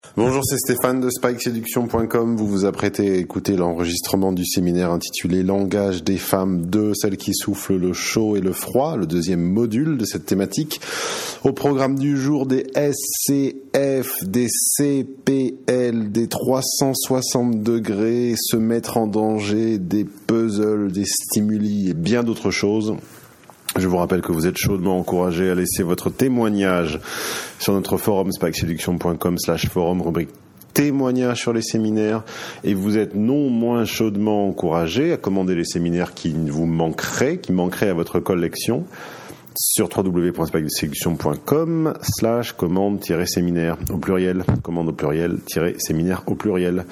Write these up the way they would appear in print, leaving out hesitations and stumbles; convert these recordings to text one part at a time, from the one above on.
Bonjour, c'est Stéphane de SpikeSéduction.com. Vous vous apprêtez à écouter l'enregistrement du séminaire intitulé Langage des femmes 2, celles qui soufflent le chaud et le froid, le deuxième module de cette thématique. Au programme du jour, des SCF, des CPL, des 360 degrés, se mettre en danger, des puzzles, des stimuli et bien d'autres choses. Je vous rappelle que vous êtes chaudement encouragé à laisser votre témoignage sur notre forum spikeseduction.com/forum, rubrique témoignages sur les séminaires, et vous êtes non moins chaudement encouragé à commander les séminaires qui manqueraient à votre collection sur www.spikeseduction.com/commande-séminaire au pluriel, commande au pluriel, séminaire au pluriel.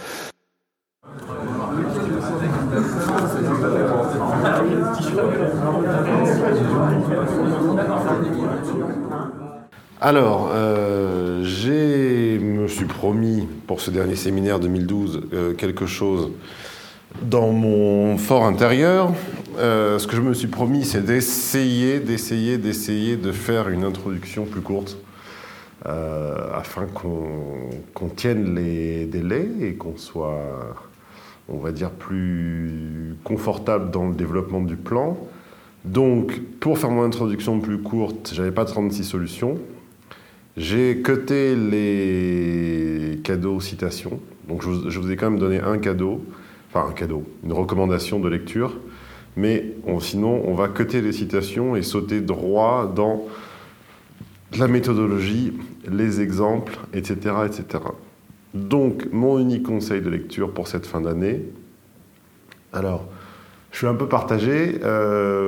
Alors, je me suis promis pour ce dernier séminaire 2012 quelque chose dans mon fort intérieur. Ce que je me suis promis, c'est d'essayer de faire une introduction plus courte afin qu'on tienne les délais et qu'on soit, on va dire, plus confortable dans le développement du plan. Donc, pour faire mon introduction plus courte, j'avais pas 36 solutions. J'ai cuté les cadeaux citations. Donc, je vous ai quand même donné un cadeau, une recommandation de lecture. Mais sinon, on va cuter les citations et sauter droit dans la méthodologie, les exemples, etc., etc. Donc, mon unique conseil de lecture pour cette fin d'année. Alors, je suis un peu partagé. Pourquoi ?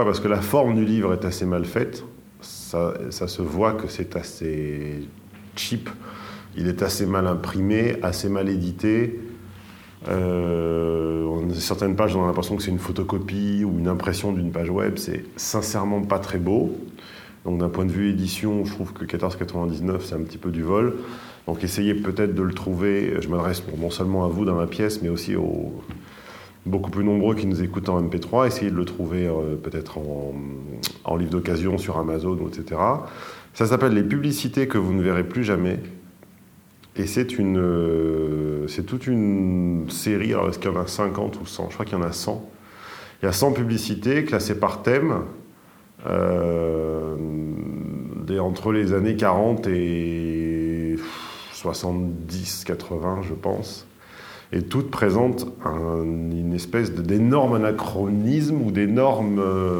Parce que la forme du livre est assez mal faite. Ça se voit que c'est assez cheap. Il est assez mal imprimé, assez mal édité. Certaines pages, on a l'impression que c'est une photocopie ou une impression d'une page web. C'est sincèrement pas très beau. Donc, d'un point de vue édition, je trouve que 14,99, c'est un petit peu du vol. Donc, essayez peut-être de le trouver. Je m'adresse non seulement à vous dans ma pièce, mais aussi aux beaucoup plus nombreux qui nous écoutent en MP3. Essayez de le trouver peut-être en livre d'occasion sur Amazon, etc. Ça s'appelle « Les publicités que vous ne verrez plus jamais ». Et c'est toute une série. Alors, est-ce qu'il y en a 50 ou 100 ? Je crois qu'il y en a 100. Il y a 100 publicités classées par thème. Entre les années 40 et 70, 80, je pense. Et toutes présentent une espèce d'énorme anachronisme ou d'énorme...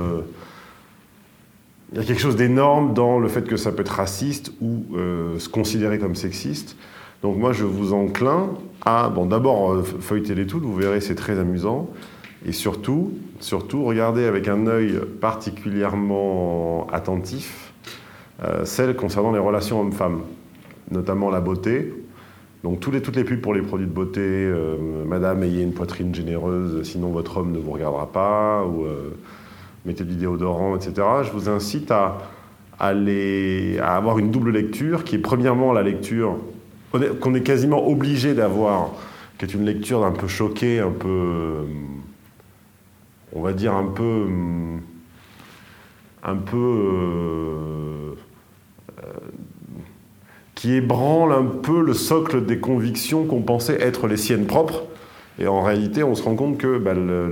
il y a quelque chose d'énorme dans le fait que ça peut être raciste ou se considérer comme sexiste. Donc moi, je vous enclin à... d'abord, feuilletez-les toutes, vous verrez, c'est très amusant. Et surtout, regardez avec un œil particulièrement attentif celles concernant les relations hommes-femmes, notamment la beauté. Donc toutes les pubs pour les produits de beauté, madame, ayez une poitrine généreuse, sinon votre homme ne vous regardera pas, ou mettez du déodorant, etc. Je vous incite à avoir une double lecture, qui est premièrement la lecture qu'on est quasiment obligé d'avoir, qui est une lecture un peu choquée, un peu... on va dire un peu qui ébranle un peu le socle des convictions qu'on pensait être les siennes propres. Et en réalité, on se rend compte que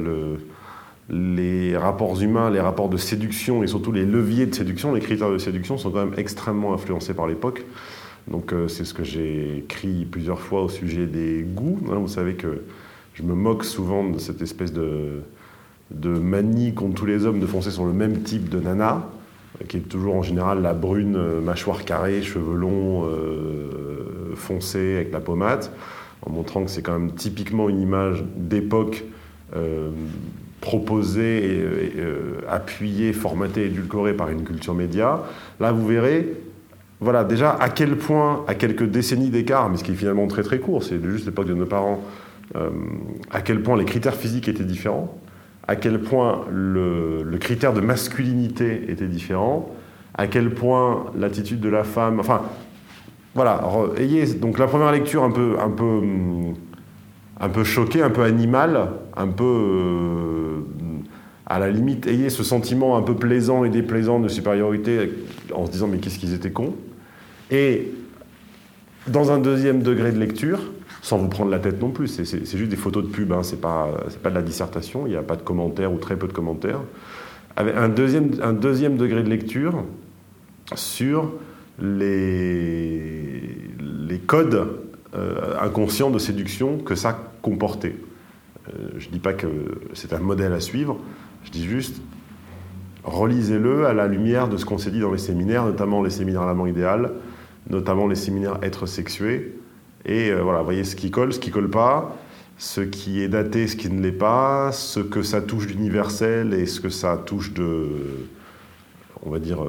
les rapports humains, les rapports de séduction et surtout les leviers de séduction, les critères de séduction sont quand même extrêmement influencés par l'époque. Donc c'est ce que j'ai écrit plusieurs fois au sujet des goûts. Vous savez que je me moque souvent de cette espèce de manie qu'ont tous les hommes de foncer sur le même type de nana, qui est toujours en général la brune, mâchoire carrée, cheveux longs, foncés avec la pommade, en montrant que c'est quand même typiquement une image d'époque proposée, appuyée, formatée, édulcorée par une culture média. Là, vous verrez, voilà, déjà à quel point, à quelques décennies d'écart, mais ce qui est finalement très très court, c'est juste l'époque de nos parents, à quel point les critères physiques étaient différents, à quel point le critère de masculinité était différent, à quel point l'attitude de la femme... Enfin, voilà, ayez donc la première lecture un peu choquée, un peu animale, un peu... à la limite, ayez ce sentiment un peu plaisant et déplaisant de supériorité en se disant « mais qu'est-ce qu'ils étaient cons ?» Et Dans un deuxième degré de lecture, sans vous prendre la tête non plus, c'est juste des photos de pub, hein, c'est pas de la dissertation, il n'y a pas de commentaires ou très peu de commentaires. Avec un deuxième degré de lecture sur les codes inconscients de séduction que ça comportait. Je ne dis pas que c'est un modèle à suivre, je dis juste, relisez-le à la lumière de ce qu'on s'est dit dans les séminaires, notamment les séminaires L'amant idéal, notamment les séminaires Être sexué. Et voilà, voyez ce qui colle pas, ce qui est daté, ce qui ne l'est pas, ce que ça touche d'universel et ce que ça touche de, on va dire,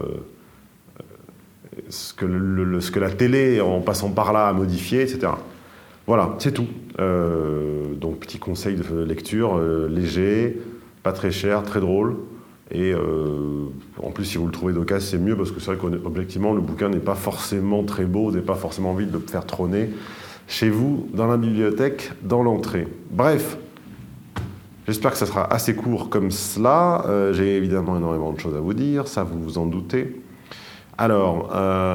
ce que la télé, en passant par là, a modifié, etc. Voilà, c'est tout. Donc, petit conseil de lecture, léger, pas très cher, très drôle. Et en plus, si vous le trouvez d'occasion, c'est mieux, parce que c'est vrai qu'objectivement, le bouquin n'est pas forcément très beau, vous n'avez pas forcément envie de le faire trôner chez vous, dans la bibliothèque, dans l'entrée. Bref, j'espère que ça sera assez court comme cela. J'ai évidemment énormément de choses à vous dire, ça vous vous en doutez. Alors,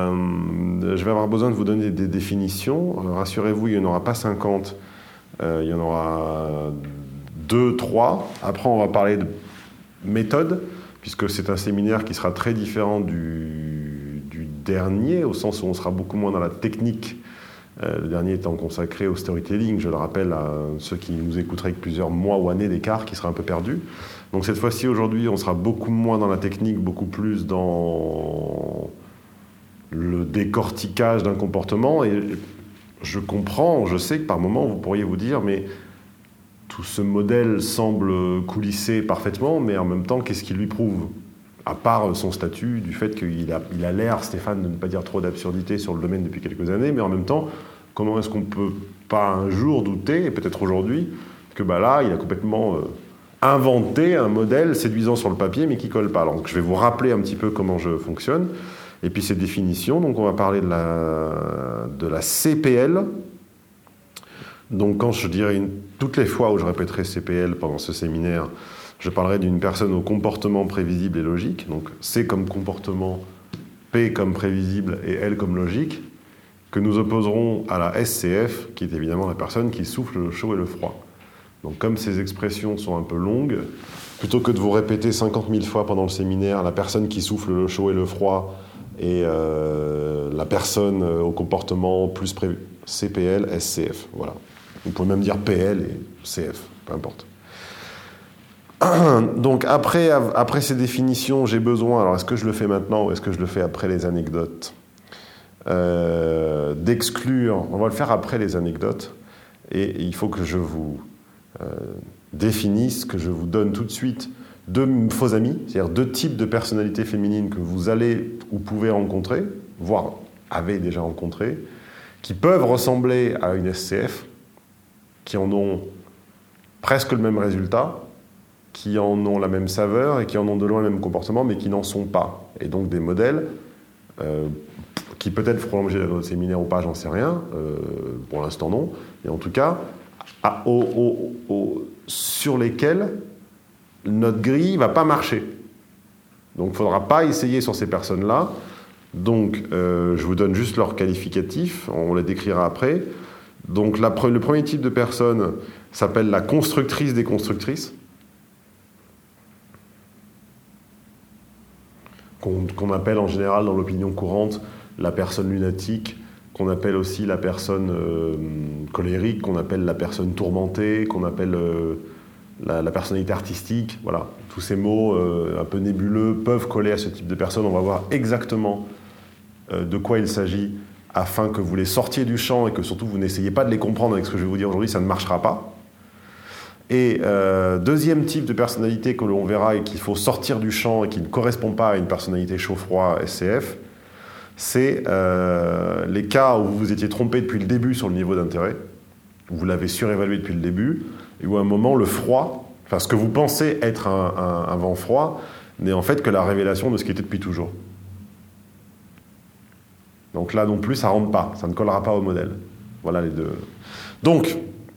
je vais avoir besoin de vous donner des définitions. Rassurez-vous, il n'y en aura pas 50, il y en aura 2, 3. Après, on va parler de méthode, puisque c'est un séminaire qui sera très différent du dernier, au sens où on sera beaucoup moins dans la technique. Le dernier étant consacré au storytelling, je le rappelle à ceux qui nous écouteraient avec plusieurs mois ou années d'écart, qui seraient un peu perdus. Donc cette fois-ci, aujourd'hui, on sera beaucoup moins dans la technique, beaucoup plus dans le décortiquage d'un comportement. Et je comprends, je sais que par moments, vous pourriez vous dire, mais tout ce modèle semble coulisser parfaitement, mais en même temps, qu'est-ce qui lui prouve ? À part son statut, du fait qu'il a l'air, Stéphane, de ne pas dire trop d'absurdité sur le domaine depuis quelques années, mais en même temps, comment est-ce qu'on ne peut pas un jour douter, et peut-être aujourd'hui, que là, il a complètement inventé un modèle séduisant sur le papier, mais qui ne colle pas. Alors, donc, je vais vous rappeler un petit peu comment je fonctionne, et puis ces définitions. Donc, on va parler de la CPL. Donc, quand je dirais toutes les fois où je répéterai CPL pendant ce séminaire, je parlerai d'une personne au comportement prévisible et logique. Donc C comme comportement, P comme prévisible et L comme logique, que nous opposerons à la SCF, qui est évidemment la personne qui souffle le chaud et le froid. Donc comme ces expressions sont un peu longues, plutôt que de vous répéter 50 000 fois pendant le séminaire la personne qui souffle le chaud et le froid et la personne au comportement plus CPL, SCF. Voilà. Vous pouvez même dire PL et CF, peu importe. Donc après ces définitions, j'ai besoin, alors est-ce que je le fais maintenant ou est-ce que je le fais après les anecdotes, d'exclure, on va le faire après les anecdotes, et il faut que je vous définisse, que je vous donne tout de suite 2 faux amis, c'est-à-dire 2 types de personnalités féminines que vous allez ou pouvez rencontrer, voire avez déjà rencontré, qui peuvent ressembler à une SCF, qui en ont presque le même résultat, qui en ont la même saveur et qui en ont de loin le même comportement, mais qui n'en sont pas. Et donc des modèles qui peut-être feront l'objet d'un autre séminaire ou pas, j'en sais rien, pour l'instant non, et en tout cas sur lesquels notre grille ne va pas marcher. Donc il ne faudra pas essayer sur ces personnes-là. Donc je vous donne juste leurs qualificatifs, on les décrira après. Donc le premier type de personne s'appelle la constructrice des constructrices, qu'on appelle en général dans l'opinion courante la personne lunatique, qu'on appelle aussi la personne colérique, qu'on appelle la personne tourmentée, qu'on appelle la personnalité artistique. Voilà, tous ces mots un peu nébuleux peuvent coller à ce type de personne. On va voir exactement de quoi il s'agit afin que vous les sortiez du champ et que surtout vous n'essayez pas de les comprendre avec ce que je vais vous dire aujourd'hui, ça ne marchera pas. Et deuxième type de personnalité que l'on verra et qu'il faut sortir du champ et qui ne correspond pas à une personnalité chaud-froid SCF, c'est les cas où vous vous étiez trompé depuis le début sur le niveau d'intérêt, où vous l'avez surévalué depuis le début, et où à un moment le froid, enfin ce que vous pensez être un vent froid, n'est en fait que la révélation de ce qui était depuis toujours. Donc là non plus, ça ne rentre pas, ça ne collera pas au modèle. Voilà les deux. Donc,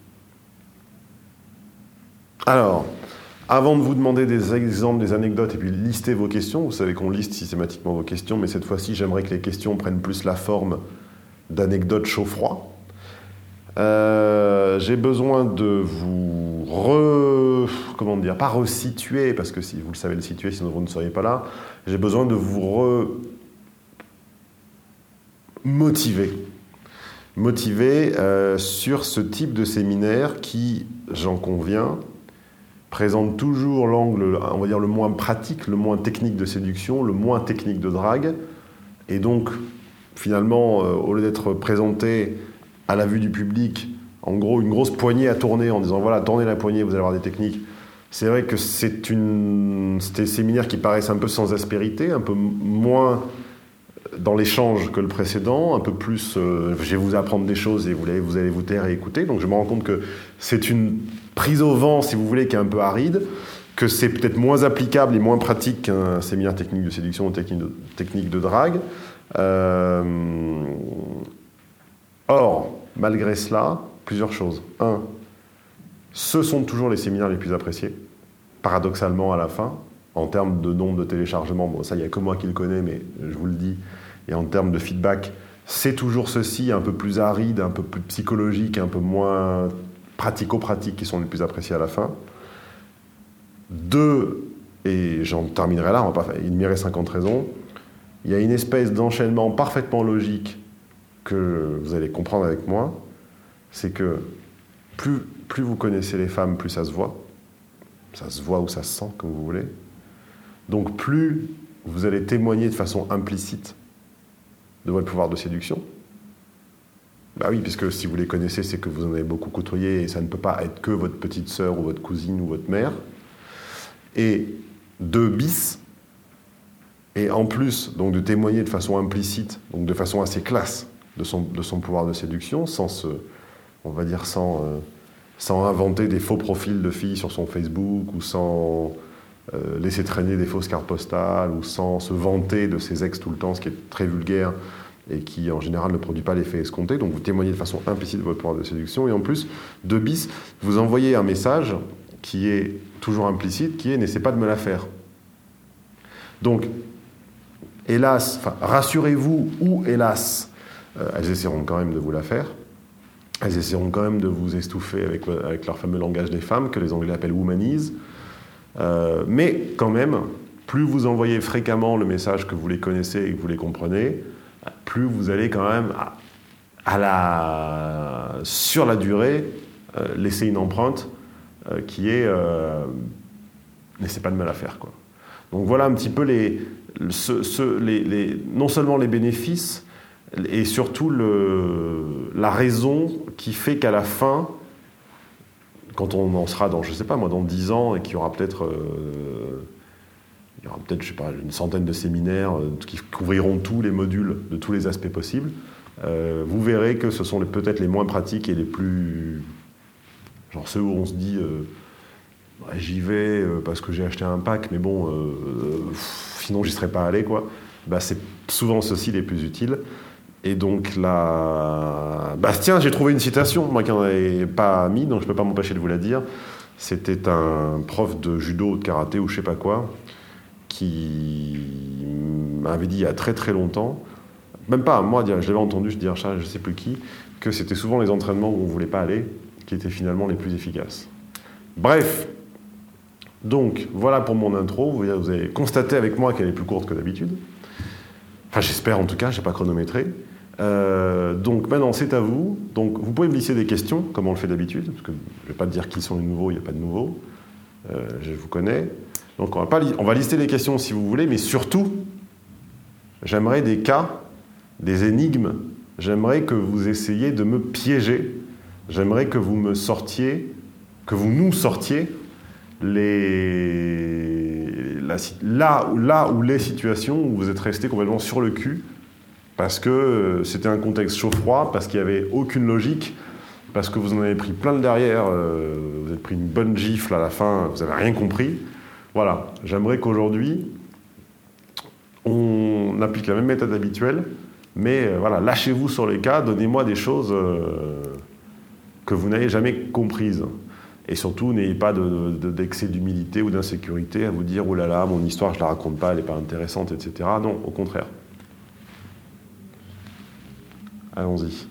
alors, avant de vous demander des exemples, des anecdotes et puis lister vos questions, vous savez qu'on liste systématiquement vos questions, mais cette fois-ci, j'aimerais que les questions prennent plus la forme d'anecdotes chaud-froid. J'ai besoin de vous pas resituer, parce que si vous le savez le situer, sinon vous ne seriez pas là. J'ai besoin de vous motiver sur ce type de séminaire qui, j'en conviens, présente toujours l'angle, on va dire, le moins pratique, le moins technique de séduction, le moins technique de drague. Et donc, finalement, au lieu d'être présenté à la vue du public, en gros, une grosse poignée à tourner en disant, voilà, tournez la poignée, vous allez avoir des techniques. C'est vrai que c'était des séminaires qui paraissent un peu sans aspérité, un peu moins dans l'échange que le précédent, un peu plus, je vais vous apprendre des choses et vous allez vous taire et écouter. Donc je me rends compte que c'est une prise au vent, si vous voulez, qui est un peu aride, que c'est peut-être moins applicable et moins pratique qu'un séminaire technique de séduction ou technique de drague. Or, malgré cela, plusieurs choses. Un, ce sont toujours les séminaires les plus appréciés, paradoxalement à la fin, en termes de nombre de téléchargements. Bon, ça, il n'y a que moi qui le connais, mais je vous le dis. Et en termes de feedback, c'est toujours ceux-ci, un peu plus arides, un peu plus psychologiques, un peu moins pratico-pratiques, qui sont les plus appréciés à la fin. Deux, et j'en terminerai là, on va pas faire 1h50 raisons, il y a une espèce d'enchaînement parfaitement logique que vous allez comprendre avec moi, c'est que plus vous connaissez les femmes, plus ça se voit ou ça se sent, comme vous voulez. Donc plus vous allez témoigner de façon implicite de votre pouvoir de séduction. Bah oui, puisque si vous les connaissez, c'est que vous en avez beaucoup côtoyé et ça ne peut pas être que votre petite sœur ou votre cousine ou votre mère. Et 2 bis, et en plus donc de témoigner de façon implicite, donc de façon assez classe de son pouvoir de séduction, sans inventer des faux profils de filles sur son Facebook ou sans laisser traîner des fausses cartes postales ou sans se vanter de ses ex tout le temps, ce qui est très vulgaire et qui en général ne produit pas l'effet escompté. Donc vous témoignez de façon implicite de votre pouvoir de séduction et en plus, 2 bis, vous envoyez un message qui est toujours implicite, qui est « n'essaie pas de me la faire ». Donc, hélas, rassurez-vous ou hélas, elles essaieront quand même de vous la faire. Elles essaieront quand même de vous estoufer avec leur fameux langage des femmes, que les Anglais appellent « womanize ». Mais quand même, plus vous envoyez fréquemment le message que vous les connaissez et que vous les comprenez, plus vous allez quand même, sur la durée, laisser une empreinte qui est n'essaie pas de me la faire, quoi. Donc voilà un petit peu non seulement les bénéfices, et surtout la raison qui fait qu'à la fin, quand on en sera dans, je sais pas moi, dans 10 ans, et qu'il y aura peut-être, je sais pas, une centaine de séminaires qui couvriront tous les modules de tous les aspects possibles, vous verrez que ce sont peut-être les moins pratiques et les plus... Genre ceux où on se dit j'y vais parce que j'ai acheté un pack, mais bon, sinon j'y serais pas allé, quoi. Bah, c'est souvent ceux-ci les plus utiles. Et donc là... Tiens, j'ai trouvé une citation, moi qui n'en avais pas mis, donc je ne peux pas m'empêcher de vous la dire. C'était un prof de judo, de karaté ou je sais pas quoi, qui m'avait dit il y a très très longtemps, même pas moi, je l'avais entendu dire ça, je ne sais plus qui, que c'était souvent les entraînements où on ne voulait pas aller qui étaient finalement les plus efficaces. Bref, donc voilà pour mon intro. Vous avez constaté avec moi qu'elle est plus courte que d'habitude. Enfin, j'espère en tout cas, je n'ai pas chronométré. Donc maintenant, c'est à vous. Donc vous pouvez me glisser des questions, comme on le fait d'habitude, parce que je ne vais pas te dire qui sont les nouveaux, il n'y a pas de nouveaux. Je vous connais. Donc on va lister les questions si vous voulez, mais surtout, j'aimerais des cas, des énigmes. J'aimerais que vous essayiez de me piéger. J'aimerais que vous nous sortiez là où les situations où vous êtes resté complètement sur le cul parce que c'était un contexte chaud-froid, parce qu'il n'y avait aucune logique, parce que vous en avez pris plein le derrière, vous avez pris une bonne gifle à la fin, vous n'avez rien compris. Voilà, j'aimerais qu'aujourd'hui, on applique la même méthode habituelle, mais voilà, lâchez-vous sur les cas, donnez-moi des choses que vous n'avez jamais comprises. Et surtout, n'ayez pas d'excès d'humilité ou d'insécurité à vous dire « Oh là là, mon histoire, je ne la raconte pas, elle n'est pas intéressante, etc. » Non, au contraire. Allons-y.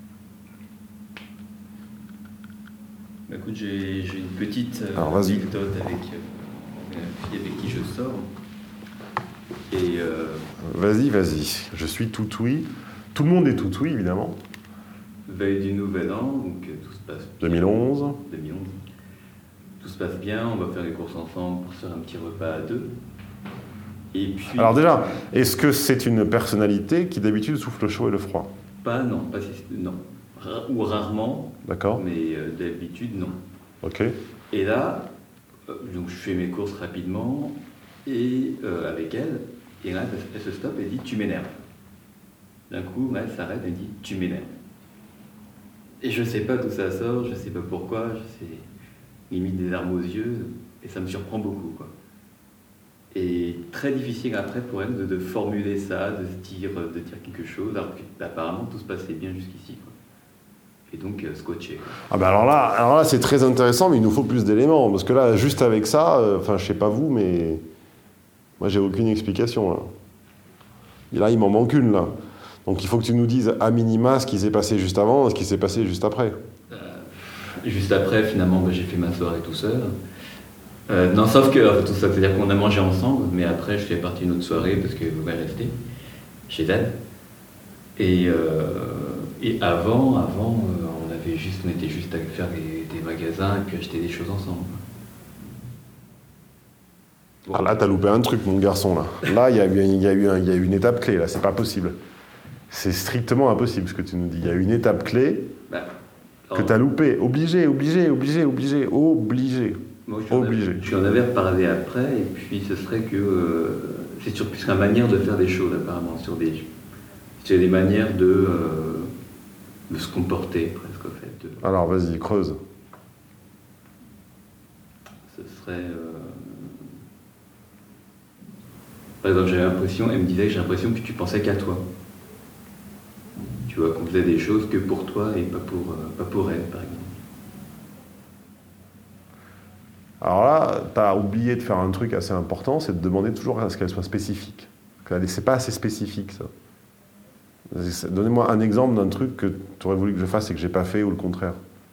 Écoute, j'ai une petite anecdote avec la fille avec qui je sors. Et Vas-y. Je suis tout oui. Tout le monde est tout oui, évidemment. Veille du Nouvel An, donc tout se passe bien. 2011. Tout se passe bien, on va faire les courses ensemble pour se faire un petit repas à deux. Et puis... Alors déjà, est-ce que c'est une personnalité qui d'habitude souffle le chaud et le froid? Non. Ou rarement. D'accord. Mais d'habitude, non. Ok. Et là, donc je fais mes courses rapidement et avec elle, et là elle se stoppe et dit tu m'énerves. D'un coup, elle s'arrête et dit tu m'énerves. Et je sais pas d'où ça sort, je sais pas pourquoi, limite des larmes aux yeux, et ça me surprend beaucoup, quoi. Et très difficile après pour elle de formuler ça, de dire quelque chose, alors qu'apparemment tout se passait bien jusqu'ici, quoi. Et donc scotché, quoi. Ah bah alors là c'est très intéressant, mais il nous faut plus d'éléments, parce que là juste avec ça, je sais pas vous, mais moi j'ai aucune explication là. Et là il m'en manque une là. Donc il faut que tu nous dises à minima ce qui s'est passé juste avant et ce qui s'est passé juste après. Juste après, finalement, j'ai fait ma soirée tout seul. Non, sauf que tout ça, c'est-à-dire qu'on a mangé ensemble, mais après, je fais partie d'une autre soirée parce qu'elle voulait rester chez elle. Et avant, on était juste à faire des magasins et puis acheter des choses ensemble. Bon. Ah là, t'as loupé un truc, mon garçon là. Là, il y a eu une étape clé là. C'est pas possible. C'est strictement impossible ce que tu nous dis. Il y a une étape clé que tu as loupée. Obligé. Moi, je en avais reparlé après, et puis ce serait que c'est sur plus la manière de faire des choses, apparemment, sur des manières de se comporter, presque, au fait. Alors, vas-y, creuse. Ce serait... Par exemple, elle me disait que j'ai l'impression que tu pensais qu'à toi. Tu vois, qu'on faisait des choses que pour toi et pas pour elle, par exemple. Alors là, tu as oublié de faire un truc assez important, c'est de demander toujours à ce qu'elle soit spécifique. C'est pas assez spécifique, ça. Donnez-moi un exemple d'un truc que tu aurais voulu que je fasse et que j'ai pas fait, ou le contraire.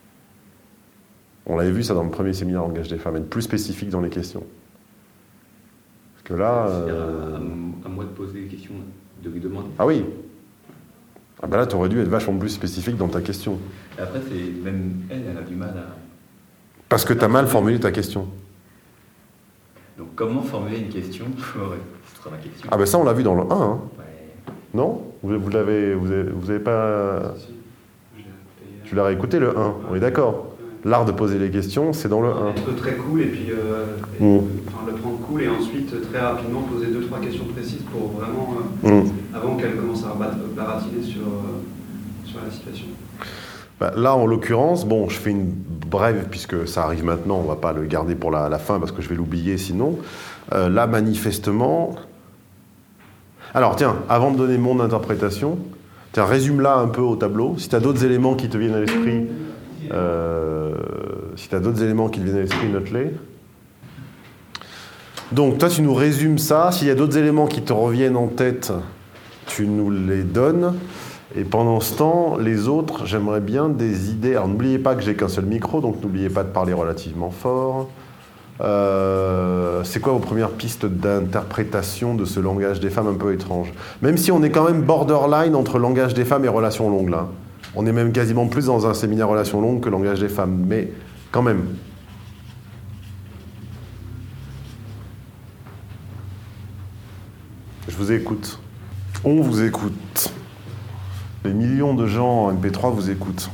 On l'avait vu ça dans le premier séminaire Langage des femmes, être plus spécifique dans les questions. Parce que là... À moi de poser des questions, de lui demander. Ah oui. Ah ben là, tu aurais dû être vachement plus spécifique dans ta question. Et après, même elle a du mal à... Parce que tu as mal formulé ta question. Donc, comment formuler une question? Ouais, ce sera ma question. Ah ben ça, on l'a vu dans le 1. Hein. Ouais. Non? Vous avez pas... Si. Tu l'as réécouté, le 1. On est d'accord. L'art de poser les questions, c'est dans le 1. Être très cool et puis le prendre cool et ensuite très rapidement poser 2-3 questions précises pour vraiment, avant qu'elle commence à baratiner sur la situation. Bah, là, en l'occurrence, bon, je fais une brève, puisque ça arrive maintenant, on ne va pas le garder pour la fin, parce que je vais l'oublier sinon. Là, manifestement... Alors, tiens, avant de donner mon interprétation, résume-la un peu au tableau. Si tu as d'autres éléments qui te viennent à l'esprit, note-les. Donc, toi, tu nous résumes ça. S'il y a d'autres éléments qui te reviennent en tête, tu nous les donnes. Et pendant ce temps, les autres, j'aimerais bien des idées. Alors, n'oubliez pas que j'ai qu'un seul micro, donc n'oubliez pas de parler relativement fort. C'est quoi vos premières pistes d'interprétation de ce langage des femmes un peu étrange? Même si on est quand même borderline entre langage des femmes et relations longues, là. On est même quasiment plus dans un séminaire relations longues que langage des femmes, mais quand même. Je vous écoute. On vous écoute. Les millions de gens en MP3 vous écoutent.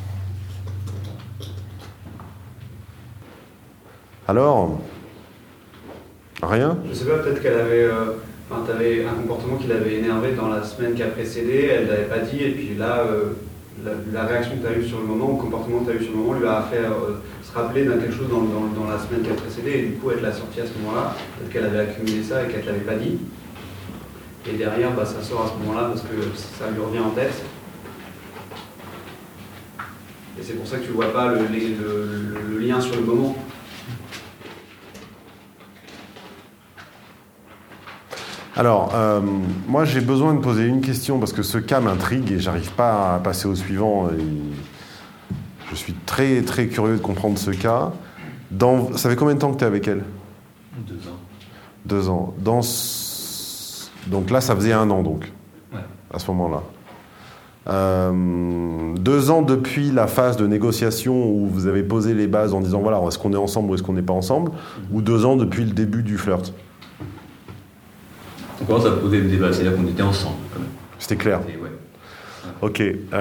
Alors, rien? Je sais pas, peut-être qu'elle avait... t'avais un comportement qui l'avait énervé dans la semaine qui a précédé, elle l'avait pas dit, et puis là, la réaction que tu as eue sur le moment, ou le comportement que tu as eu sur le moment, lui a fait se rappeler d'un quelque chose dans la semaine qui a précédé, et du coup, elle l'a sorti à ce moment-là. Peut-être qu'elle avait accumulé ça et qu'elle ne l'avait pas dit. Et derrière, ça sort à ce moment-là parce que ça lui revient en tête. Et c'est pour ça que tu ne vois pas le lien sur le moment. Alors, moi, j'ai besoin de poser une question parce que ce cas m'intrigue et j'arrive pas à passer au suivant. Je suis très, très curieux de comprendre ce cas. Ça fait combien de temps que tu es avec elle ? 2 ans. 2 ans. Donc là, ça faisait 1 an, donc, Ouais. à ce moment-là. 2 ans depuis la phase de négociation où vous avez posé les bases en disant, voilà, est-ce qu'on est ensemble ou est-ce qu'on n'est pas ensemble ? Ou 2 ans depuis le début du flirt ? On commence à poser le débat, c'est-à-dire qu'on était ensemble, quand même. C'était clair. Et ouais. Ok.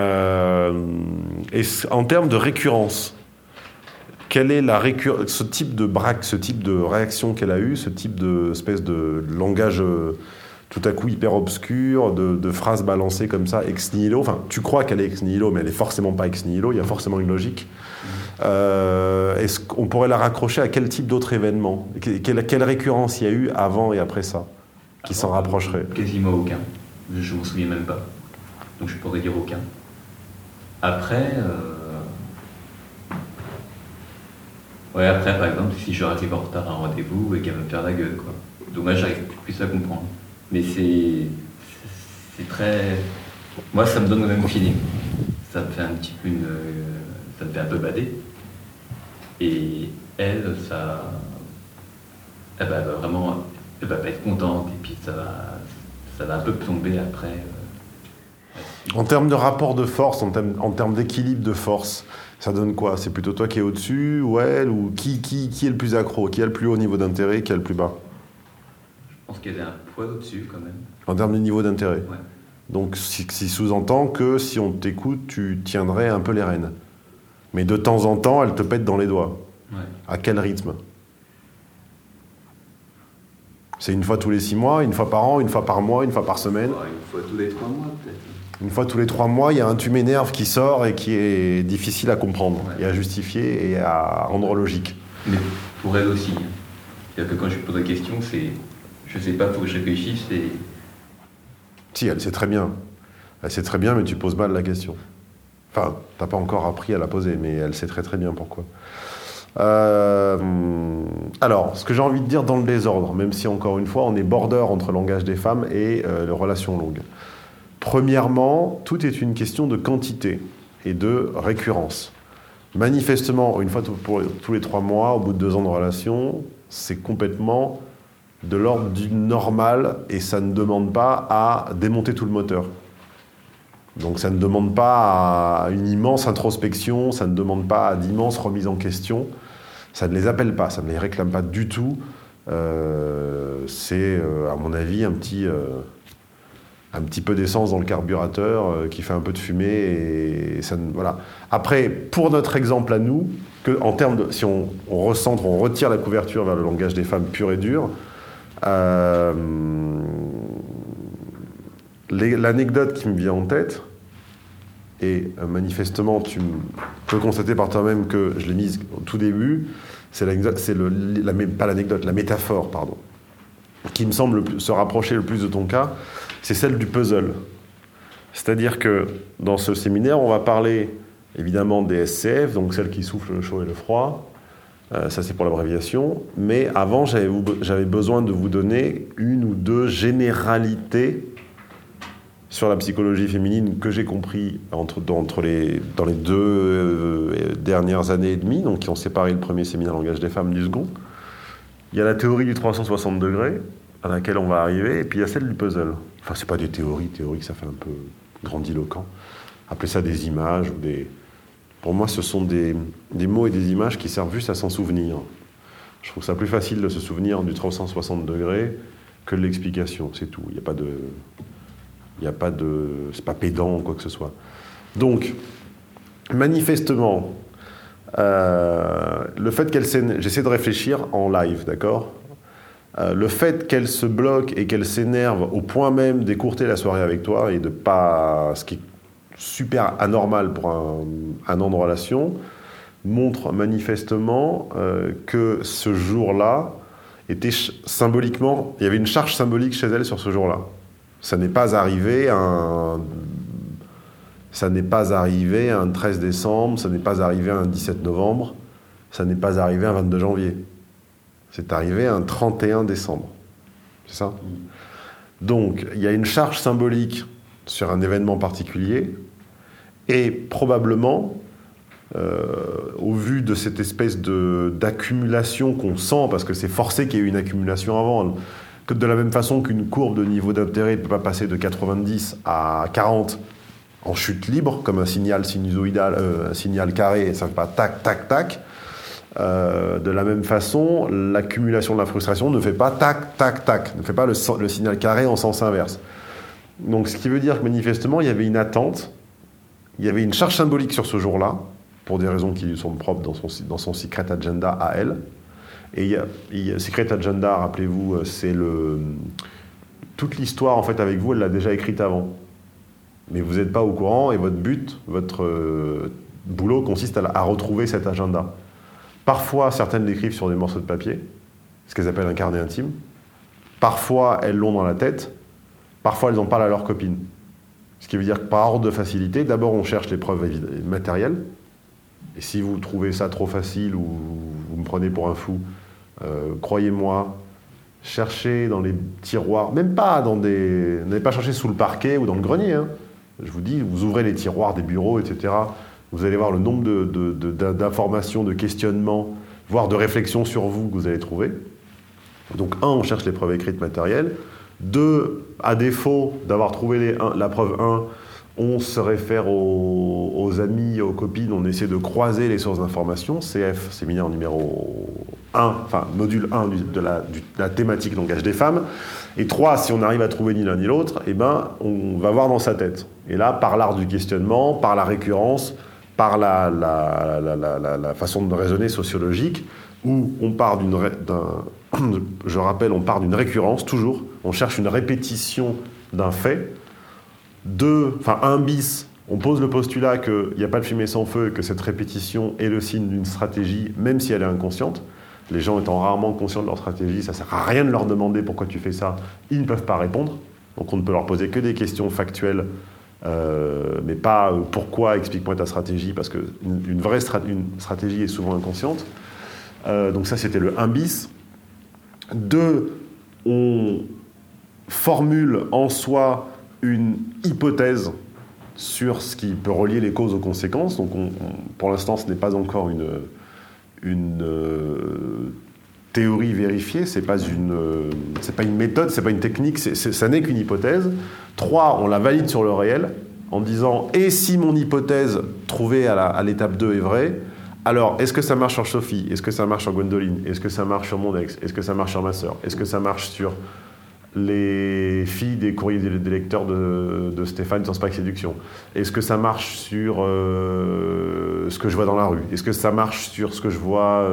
Et en termes de récurrence, quelle est ce type de braque, ce type de réaction qu'elle a eu, ce type d'espèce de langage tout à coup hyper obscur, de phrases balancées comme ça, ex nihilo. Enfin, tu crois qu'elle est ex nihilo, mais elle est forcément pas ex nihilo, il y a forcément une logique. Est-ce qu'on pourrait la raccrocher à quel type d'autre événement ? Quelle récurrence il y a eu avant et après ça qui s'en rapprocherait ? Quasiment aucun. Je m'en souviens même pas. Donc je pourrais dire aucun. Après, après, par exemple, si je arrive en retard à un rendez-vous et qu'elle va me faire la gueule, quoi. Donc là, j'arrive plus à comprendre. Mais c'est très... Moi, ça me donne le même feeling. Ça me fait un petit peu ça me fait un peu bader. Et elle, elle va vraiment... Elle va pas être contente. Et puis ça va un peu tomber après. En termes de rapport de force, en termes d'équilibre de force, ça donne quoi ? C'est plutôt toi qui es au-dessus ou elle ? Ou qui est le plus accro ? Qui a le plus haut niveau d'intérêt ? Qui a le plus bas ? Je pense qu'elle est un poil au-dessus quand même. En termes de niveau d'intérêt ? Ouais. Donc, si sous-entend que si on t'écoute, tu tiendrais un peu les rênes. Mais de temps en temps, elle te pète dans les doigts. Ouais. À quel rythme ? C'est une fois tous les 6 mois, une fois par an, une fois par mois, une fois par semaine ? Une fois tous les 3 mois peut-être. Une fois tous les 3 mois, il y a un tu m'énerves qui sort et qui est difficile à comprendre, et à justifier et à rendre logique. Mais pour elle aussi. C'est-à-dire que quand je lui pose la question, c'est... Je sais pas, il faut que je réfléchisse et... Si, elle sait très bien. Elle sait très bien, mais tu poses mal la question. Enfin, t'as pas encore appris à la poser, mais elle sait très très bien pourquoi. Alors, ce que j'ai envie de dire dans le désordre, même si encore une fois, on est border entre langage des femmes et les relations longues. Premièrement, tout est une question de quantité et de récurrence. Manifestement, une fois tous les 3 mois, au bout de 2 ans de relation, c'est complètement de l'ordre du normal et ça ne demande pas à démonter tout le moteur. Donc ça ne demande pas à une immense introspection, ça ne demande pas à d'immenses remises en question, ça ne les appelle pas, ça ne les réclame pas du tout. C'est, à mon avis, un petit peu d'essence dans le carburateur qui fait un peu de fumée et ça, voilà. Après, pour notre exemple à nous, en termes de, si on recentre, on retire la couverture vers le langage des femmes pur et dur, l'anecdote qui me vient en tête, et manifestement tu peux constater par toi-même que je l'ai mise au tout début, c'est l'anecdote, la métaphore, pardon, qui me semble se rapprocher le plus de ton cas, c'est celle du puzzle. C'est-à-dire que dans ce séminaire, on va parler évidemment des SCF, donc celles qui soufflent le chaud et le froid, ça c'est pour l'abréviation, mais avant j'avais besoin de vous donner 1 ou 2 généralités sur la psychologie féminine que j'ai compris dans les 2 dernières années et demie, donc qui ont séparé le premier séminaire langage des femmes du second. Il y a la théorie du 360 degrés, à laquelle on va arriver, et puis il y a celle du puzzle. Enfin, c'est pas des théories, ça fait un peu grandiloquent. Appelez ça des images ou des... Pour moi, ce sont des mots et des images qui servent juste à s'en souvenir. Je trouve ça plus facile de se souvenir du 360 degrés que de l'explication, c'est tout. Il n'y a pas de... C'est pas pédant ou quoi que ce soit. Donc, manifestement, le fait qu'elle... J'essaie de réfléchir en live, d'accord ? Le fait qu'elle se bloque et qu'elle s'énerve au point même d'écourter la soirée avec toi et de pas... Ce qui est super anormal pour un an de relation, montre manifestement que ce jour-là était symboliquement... Il y avait une charge symbolique chez elle sur ce jour-là. Ça n'est pas arrivé un 13 décembre, ça n'est pas arrivé un 17 novembre, ça n'est pas arrivé un 22 janvier. C'est arrivé un 31 décembre. C'est ça ? Donc, il y a une charge symbolique sur un événement particulier, et probablement, au vu de cette espèce d'accumulation qu'on sent, parce que c'est forcé qu'il y ait eu une accumulation avant, que de la même façon qu'une courbe de niveau d'intérêt ne peut pas passer de 90 à 40 en chute libre, comme un signal sinusoïdal, un signal carré, et ça ne fait pas tac, tac, tac. De la même façon, l'accumulation de la frustration ne fait pas tac, tac, tac, ne fait pas le signal carré en sens inverse. Donc, ce qui veut dire que manifestement, il y avait une attente, il y avait une charge symbolique sur ce jour-là, pour des raisons qui lui sont propres dans son Secret Agenda à elle. Et Secret Agenda, rappelez-vous, c'est toute l'histoire en fait avec vous, elle l'a déjà écrite avant. Mais vous n'êtes pas au courant et votre but, votre boulot consiste à retrouver cet agenda. Parfois, certaines l'écrivent sur des morceaux de papier, ce qu'elles appellent un carnet intime. Parfois, elles l'ont dans la tête. Parfois, elles en parlent à leurs copines. Ce qui veut dire que par ordre de facilité, d'abord, on cherche les preuves matérielles. Et si vous trouvez ça trop facile ou vous me prenez pour un fou, croyez-moi, cherchez dans les tiroirs, même pas n'allez pas chercher sous le parquet ou dans le grenier. Hein. Je vous dis, vous ouvrez les tiroirs des bureaux, etc. Vous allez voir le nombre d'informations, de questionnements, voire de réflexions sur vous que vous allez trouver. Donc, on cherche les preuves écrites matérielles. 2, à défaut d'avoir trouvé la preuve 1, on se réfère aux amis, aux copines, on essaie de croiser les sources d'informations. CF, séminaire numéro 1, enfin module 1 de la thématique langage des femmes. Et 3, si on arrive à trouver ni l'un ni l'autre, eh ben, on va voir dans sa tête. Et là, par l'art du questionnement, par la récurrence, par la façon de raisonner sociologique, où on part je rappelle, on part d'une récurrence, toujours. On cherche une répétition d'un fait. 1 bis, on pose le postulat qu'il n'y a pas de fumée sans feu et que cette répétition est le signe d'une stratégie, même si elle est inconsciente. Les gens étant rarement conscients de leur stratégie, ça ne sert à rien de leur demander pourquoi tu fais ça. Ils ne peuvent pas répondre. Donc on ne peut leur poser que des questions factuelles, mais pas pourquoi, explique-moi ta stratégie, parce qu'une vraie stratégie est souvent inconsciente. Donc ça, c'était le 1 bis. 2, on formule en soi une hypothèse sur ce qui peut relier les causes aux conséquences. Donc pour l'instant, ce n'est pas encore une théorie vérifiée, c'est pas une méthode, c'est pas une technique, ça n'est qu'une hypothèse. 3, on la valide sur le réel en disant « Et si mon hypothèse trouvée à l'étape 2 est vraie, alors est-ce que ça marche sur Sophie? Est-ce que ça marche sur Gwendoline? Est-ce que ça marche sur mon ex? Est-ce que ça marche sur ma sœur? Est-ce que ça marche sur les filles des courriers des lecteurs de Stéphane sans Spack Séduction? Est-ce que ça marche sur ce que je vois dans la rue? Est-ce que ça marche sur ce que je vois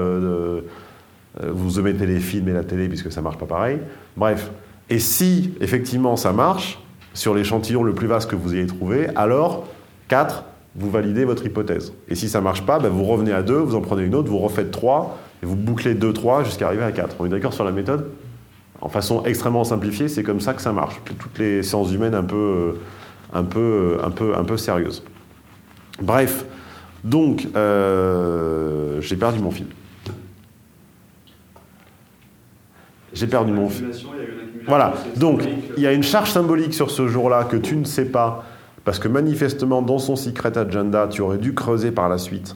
vous omettez les films et la télé puisque ça marche pas pareil. Bref. Et si, effectivement, ça marche, sur l'échantillon le plus vaste que vous ayez trouvé, alors, 4, vous validez votre hypothèse. Et si ça marche pas, vous revenez à 2, vous en prenez une autre, vous refaites 3, et vous bouclez 2, 3 jusqu'à arriver à 4. On est d'accord sur la méthode? En façon extrêmement simplifiée, c'est comme ça que ça marche. Toutes les sciences humaines un peu sérieuses. Bref. Donc, j'ai perdu mon fil. Voilà, donc il y a une charge symbolique sur ce jour-là que tu ne sais pas, parce que manifestement, dans son Secret Agenda, tu aurais dû creuser par la suite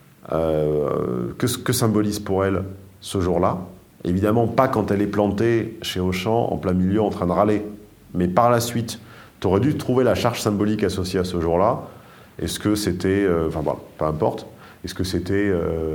que symbolise pour elle ce jour-là. Évidemment, pas quand elle est plantée chez Auchan, en plein milieu, en train de râler. Mais par la suite, tu aurais dû trouver la charge symbolique associée à ce jour-là. Est-ce que c'était... enfin, voilà, peu importe. Est-ce que c'était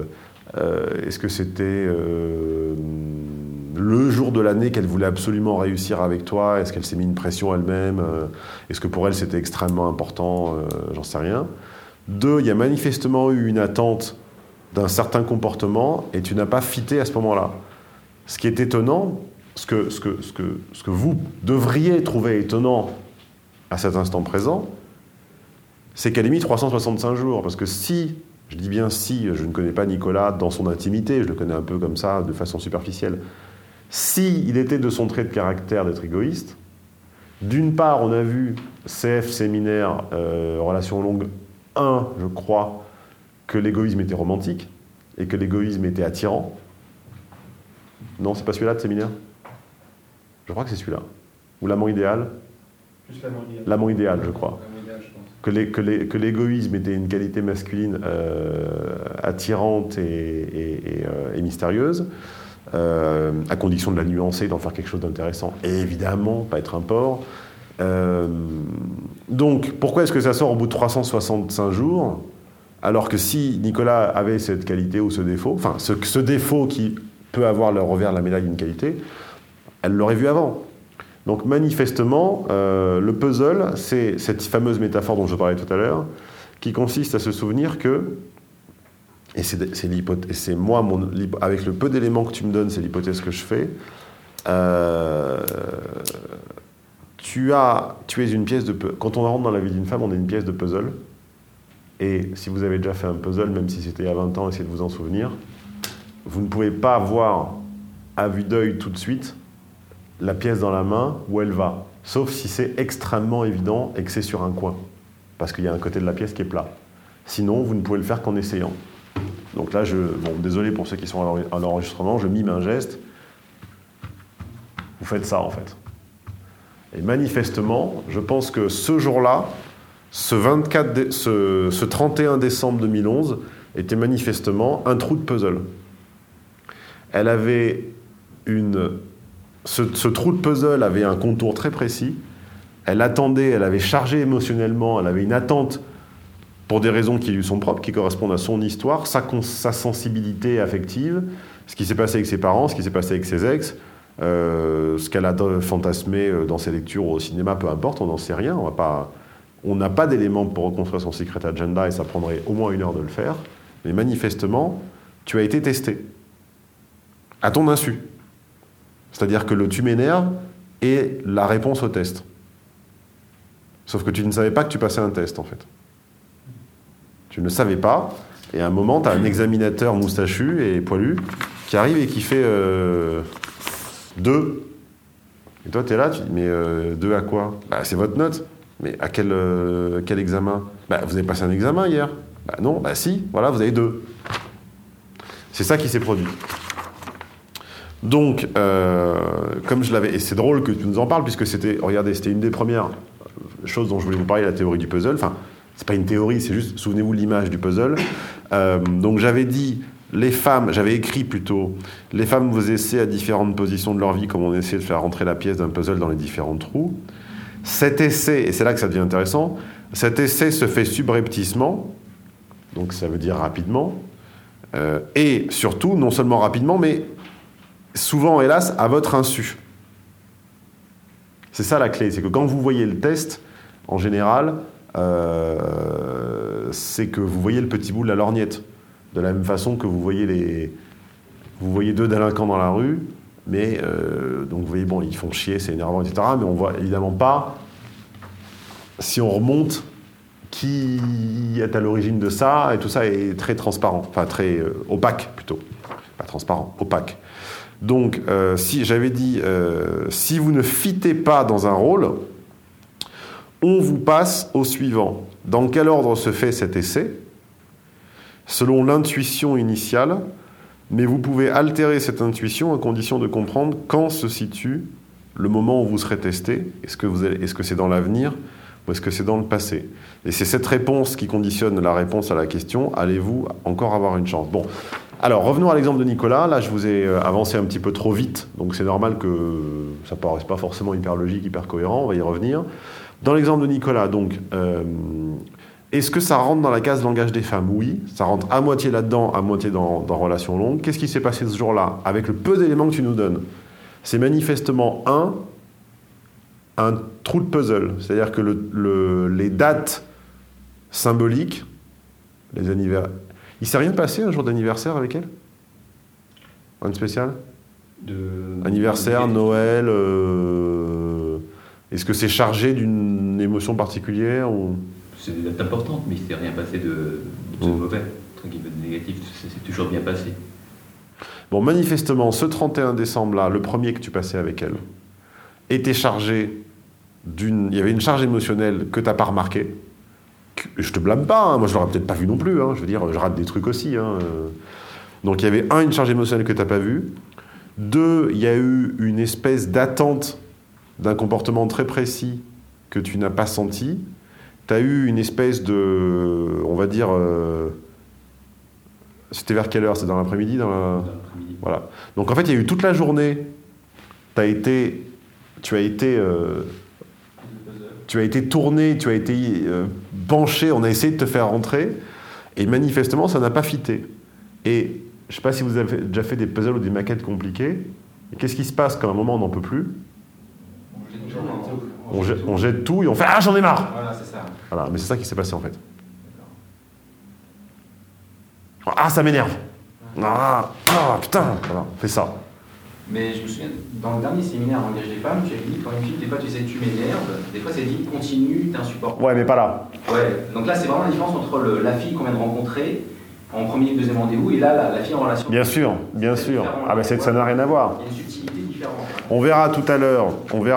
le jour de l'année qu'elle voulait absolument réussir avec toi? Est-ce qu'elle s'est mis une pression elle-même? Est-ce que pour elle, c'était extrêmement important? J'en sais rien. 2, il y a manifestement eu une attente d'un certain comportement et tu n'as pas fité à ce moment-là. Ce qui est étonnant, ce que vous devriez trouver étonnant à cet instant présent, c'est qu'elle ait mis 365 jours. Parce que si, je dis bien si, je ne connais pas Nicolas dans son intimité, je le connais un peu comme ça, de façon superficielle. Si il était de son trait de caractère d'être égoïste, d'une part, on a vu CF séminaire, relation longue 1, je crois, que l'égoïsme était romantique et que l'égoïsme était attirant. Non, c'est pas celui-là de séminaire? Je crois que c'est celui-là. Ou l'amant idéal? Juste l'amant idéal. L'amant idéal, je crois. L'amant idéal, je pense. Que l'égoïsme était une qualité masculine attirante et mystérieuse, à condition de la nuancer, d'en faire quelque chose d'intéressant, et évidemment, pas être un porc. Donc, pourquoi est-ce que ça sort au bout de 365 jours, alors que si Nicolas avait cette qualité ou ce défaut, enfin, ce défaut qui peut avoir le revers de la médaille d'une qualité, elle l'aurait vu avant. Donc manifestement, le puzzle, c'est cette fameuse métaphore dont je parlais tout à l'heure, qui consiste à se souvenir que, et c'est moi, avec le peu d'éléments que tu me donnes, c'est l'hypothèse que je fais, tu es une pièce de puzzle. Quand on rentre dans la vie d'une femme, on est une pièce de puzzle. Et si vous avez déjà fait un puzzle, même si c'était il y a 20 ans, essayez de vous en souvenir, vous ne pouvez pas voir à vue d'œil tout de suite la pièce dans la main où elle va. Sauf si c'est extrêmement évident et que c'est sur un coin. Parce qu'il y a un côté de la pièce qui est plat. Sinon, vous ne pouvez le faire qu'en essayant. Donc là, désolé pour ceux qui sont à l'enregistrement, je mime un geste. Vous faites ça, en fait. Et manifestement, je pense que ce jour-là, ce 31 décembre 2011, était manifestement un trou de puzzle. Elle avait ce trou de puzzle avait un contour très précis. Elle attendait, elle avait chargé émotionnellement, elle avait une attente pour des raisons qui lui sont propres, qui correspondent à son histoire, sa sensibilité affective, ce qui s'est passé avec ses parents, ce qui s'est passé avec ses ex, ce qu'elle a fantasmé dans ses lectures ou au cinéma, peu importe, on n'en sait rien. On n'a pas d'éléments pour reconstruire son secret agenda et ça prendrait au moins 1 heure de le faire. Mais manifestement, tu as été testé. À ton insu. C'est-à-dire que le tu m'énerve est la réponse au test. Sauf que tu ne savais pas que tu passais un test, en fait. Tu ne savais pas, et à un moment, tu as un examinateur moustachu et poilu qui arrive et qui fait 2. Et toi, tu es là, tu dis, mais 2 à quoi? Bah, c'est votre note. Mais à quel examen? Bah, vous avez passé un examen hier. Bah non, bah si, voilà, vous avez 2. C'est ça qui s'est produit. Donc, comme je l'avais... Et c'est drôle que tu nous en parles, puisque c'était une des premières choses dont je voulais vous parler, la théorie du puzzle. Enfin, c'est pas une théorie, c'est juste, souvenez-vous de l'image du puzzle. Donc j'avais écrit plutôt, les femmes vous essaient à différentes positions de leur vie, comme on essaie de faire rentrer la pièce d'un puzzle dans les différents trous. Cet essai, et c'est là que ça devient intéressant, cet essai se fait subrepticement, donc ça veut dire rapidement, et surtout, non seulement rapidement, mais souvent, hélas, à votre insu. C'est ça la clé, c'est que quand vous voyez le test, en général, c'est que vous voyez le petit bout de la lorgnette. De la même façon que vous voyez 2 délinquants dans la rue, mais donc vous voyez, bon, ils font chier, c'est énervant, etc. Mais on voit évidemment pas, si on remonte, qui est à l'origine de ça, et tout ça est très transparent, enfin très opaque plutôt. Pas transparent, opaque. Donc, si j'avais dit, si vous ne fitez pas dans un rôle, on vous passe au suivant. Dans quel ordre se fait cet essai? Selon l'intuition initiale, mais vous pouvez altérer cette intuition à condition de comprendre quand se situe le moment où vous serez testé. Est-ce que c'est dans l'avenir ou est-ce que c'est dans le passé? Et c'est cette réponse qui conditionne la réponse à la question, allez-vous encore avoir une chance? Bon, alors revenons à l'exemple de Nicolas. Là, je vous ai avancé un petit peu trop vite, donc c'est normal que ça ne paraisse pas forcément hyper logique, hyper cohérent, on va y revenir. Dans l'exemple de Nicolas, donc, est-ce que ça rentre dans la case langage des femmes? Oui, ça rentre à moitié là-dedans, à moitié dans relation longue. Qu'est-ce qui s'est passé ce jour-là, avec le peu d'éléments que tu nous donnes? C'est manifestement un trou de puzzle. C'est-à-dire que les dates symboliques, les anniversaires... Il s'est rien passé un jour d'anniversaire avec elle? Un spécial? Anniversaire, Noël... Est-ce que c'est chargé d'une émotion particulière ou... C'est des dates importantes, mais il ne s'est rien passé de mauvais, entre guillemets, de négatif. C'est toujours bien passé. Bon, manifestement, ce 31 décembre-là, le premier que tu passais avec elle, était chargé il y avait une charge émotionnelle que tu n'as pas remarquée. Je te blâme pas, hein, moi je l'aurais peut-être pas vu non plus, hein, je veux dire, je rate des trucs aussi. Hein. Donc il y avait une charge émotionnelle que tu n'as pas vue. 2, il y a eu une espèce d'attente d'un comportement très précis que tu n'as pas senti, tu as eu une espèce de, on va dire, c'était vers quelle heure? C'est dans l'après-midi Voilà. Donc en fait, il y a eu toute la journée, tu as été tourné, tu as été penché, on a essayé de te faire rentrer, et manifestement, ça n'a pas fité. Et je ne sais pas si vous avez déjà fait des puzzles ou des maquettes compliquées, et qu'est-ce qui se passe quand à un moment on n'en peut plus? On jette tout et on fait « Ah, j'en ai marre !» Voilà, c'est ça. Voilà, mais c'est ça qui s'est passé en fait. Ah, ça m'énerve. Ah, putain, voilà, fais ça. Mais je me souviens, dans le dernier séminaire Langage des femmes, tu avais dit quand une fille, des fois tu disais tu m'énerves, des fois c'est dit continue, t'es insupportable. Ouais, mais pas là. Ouais, donc là c'est vraiment la différence entre la fille qu'on vient de rencontrer en premier et deuxième rendez-vous et là la fille en relation. Bien sûr. Ah, ben ça n'a rien à voir. Il y a une subtilité différente. On verra tout à l'heure.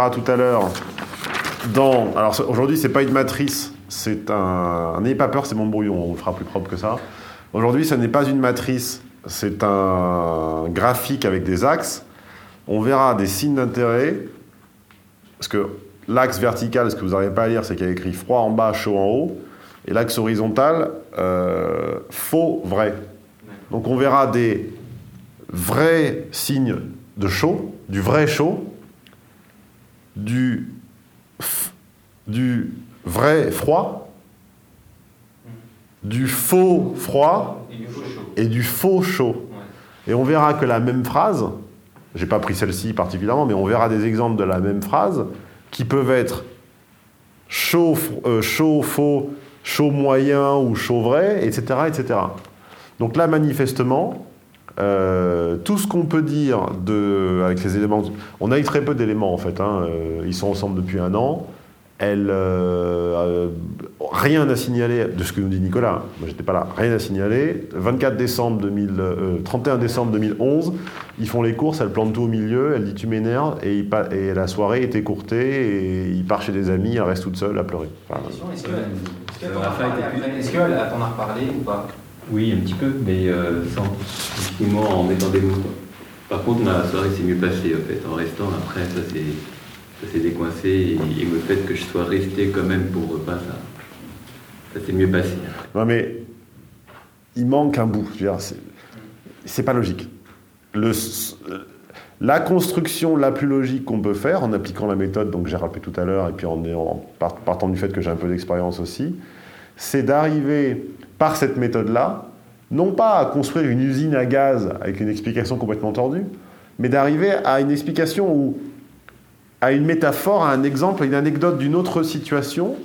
Alors aujourd'hui, c'est pas une matrice, c'est un. N'ayez pas peur, c'est mon brouillon, on le fera plus propre que ça. Aujourd'hui, ça n'est pas une matrice, c'est un graphique avec des axes. On verra des signes d'intérêt, parce que l'axe vertical, ce que vous n'arrivez pas à lire, c'est qu'il y a écrit froid en bas, chaud en haut, et l'axe horizontal, faux, vrai. Donc on verra des vrais signes de chaud, du vrai chaud, du vrai froid, du faux froid et du faux chaud. Et on verra que la même phrase, j'ai pas pris celle-ci particulièrement, mais on verra des exemples de la même phrase qui peuvent être chaud, faux, chaud moyen ou chaud vrai, etc., etc. Donc là, manifestement, tout ce qu'on peut dire avec les éléments... On a eu très peu d'éléments, en fait. Ils sont ensemble depuis 1 an. Rien à signaler de ce que nous dit Nicolas. Moi, j'étais pas là. Rien à signaler. 31 décembre 2011, ils font les courses, elle plante tout au milieu, elle dit tu m'énerves, et la soirée est écourtée, et il part chez des amis, elle reste toute seule à pleurer. Enfin, est-ce qu'elle t'en a reparlé ou pas? Oui, un petit peu, mais effectivement en mettant des mots. Par contre, la soirée s'est mieux passée, en fait. En restant, après, ça s'est décoincé, et le fait que je sois resté quand même pour repas, ça s'est mieux passé. Non, mais il manque un bout. Je veux dire, c'est pas logique. La construction la plus logique qu'on peut faire, en appliquant la méthode dont j'ai rappelé tout à l'heure, et puis en partant du fait que j'ai un peu d'expérience aussi, c'est d'arriver par cette méthode-là, non pas à construire une usine à gaz avec une explication complètement tordue, mais d'arriver à une explication à une métaphore, à un exemple, à une anecdote d'une autre situation,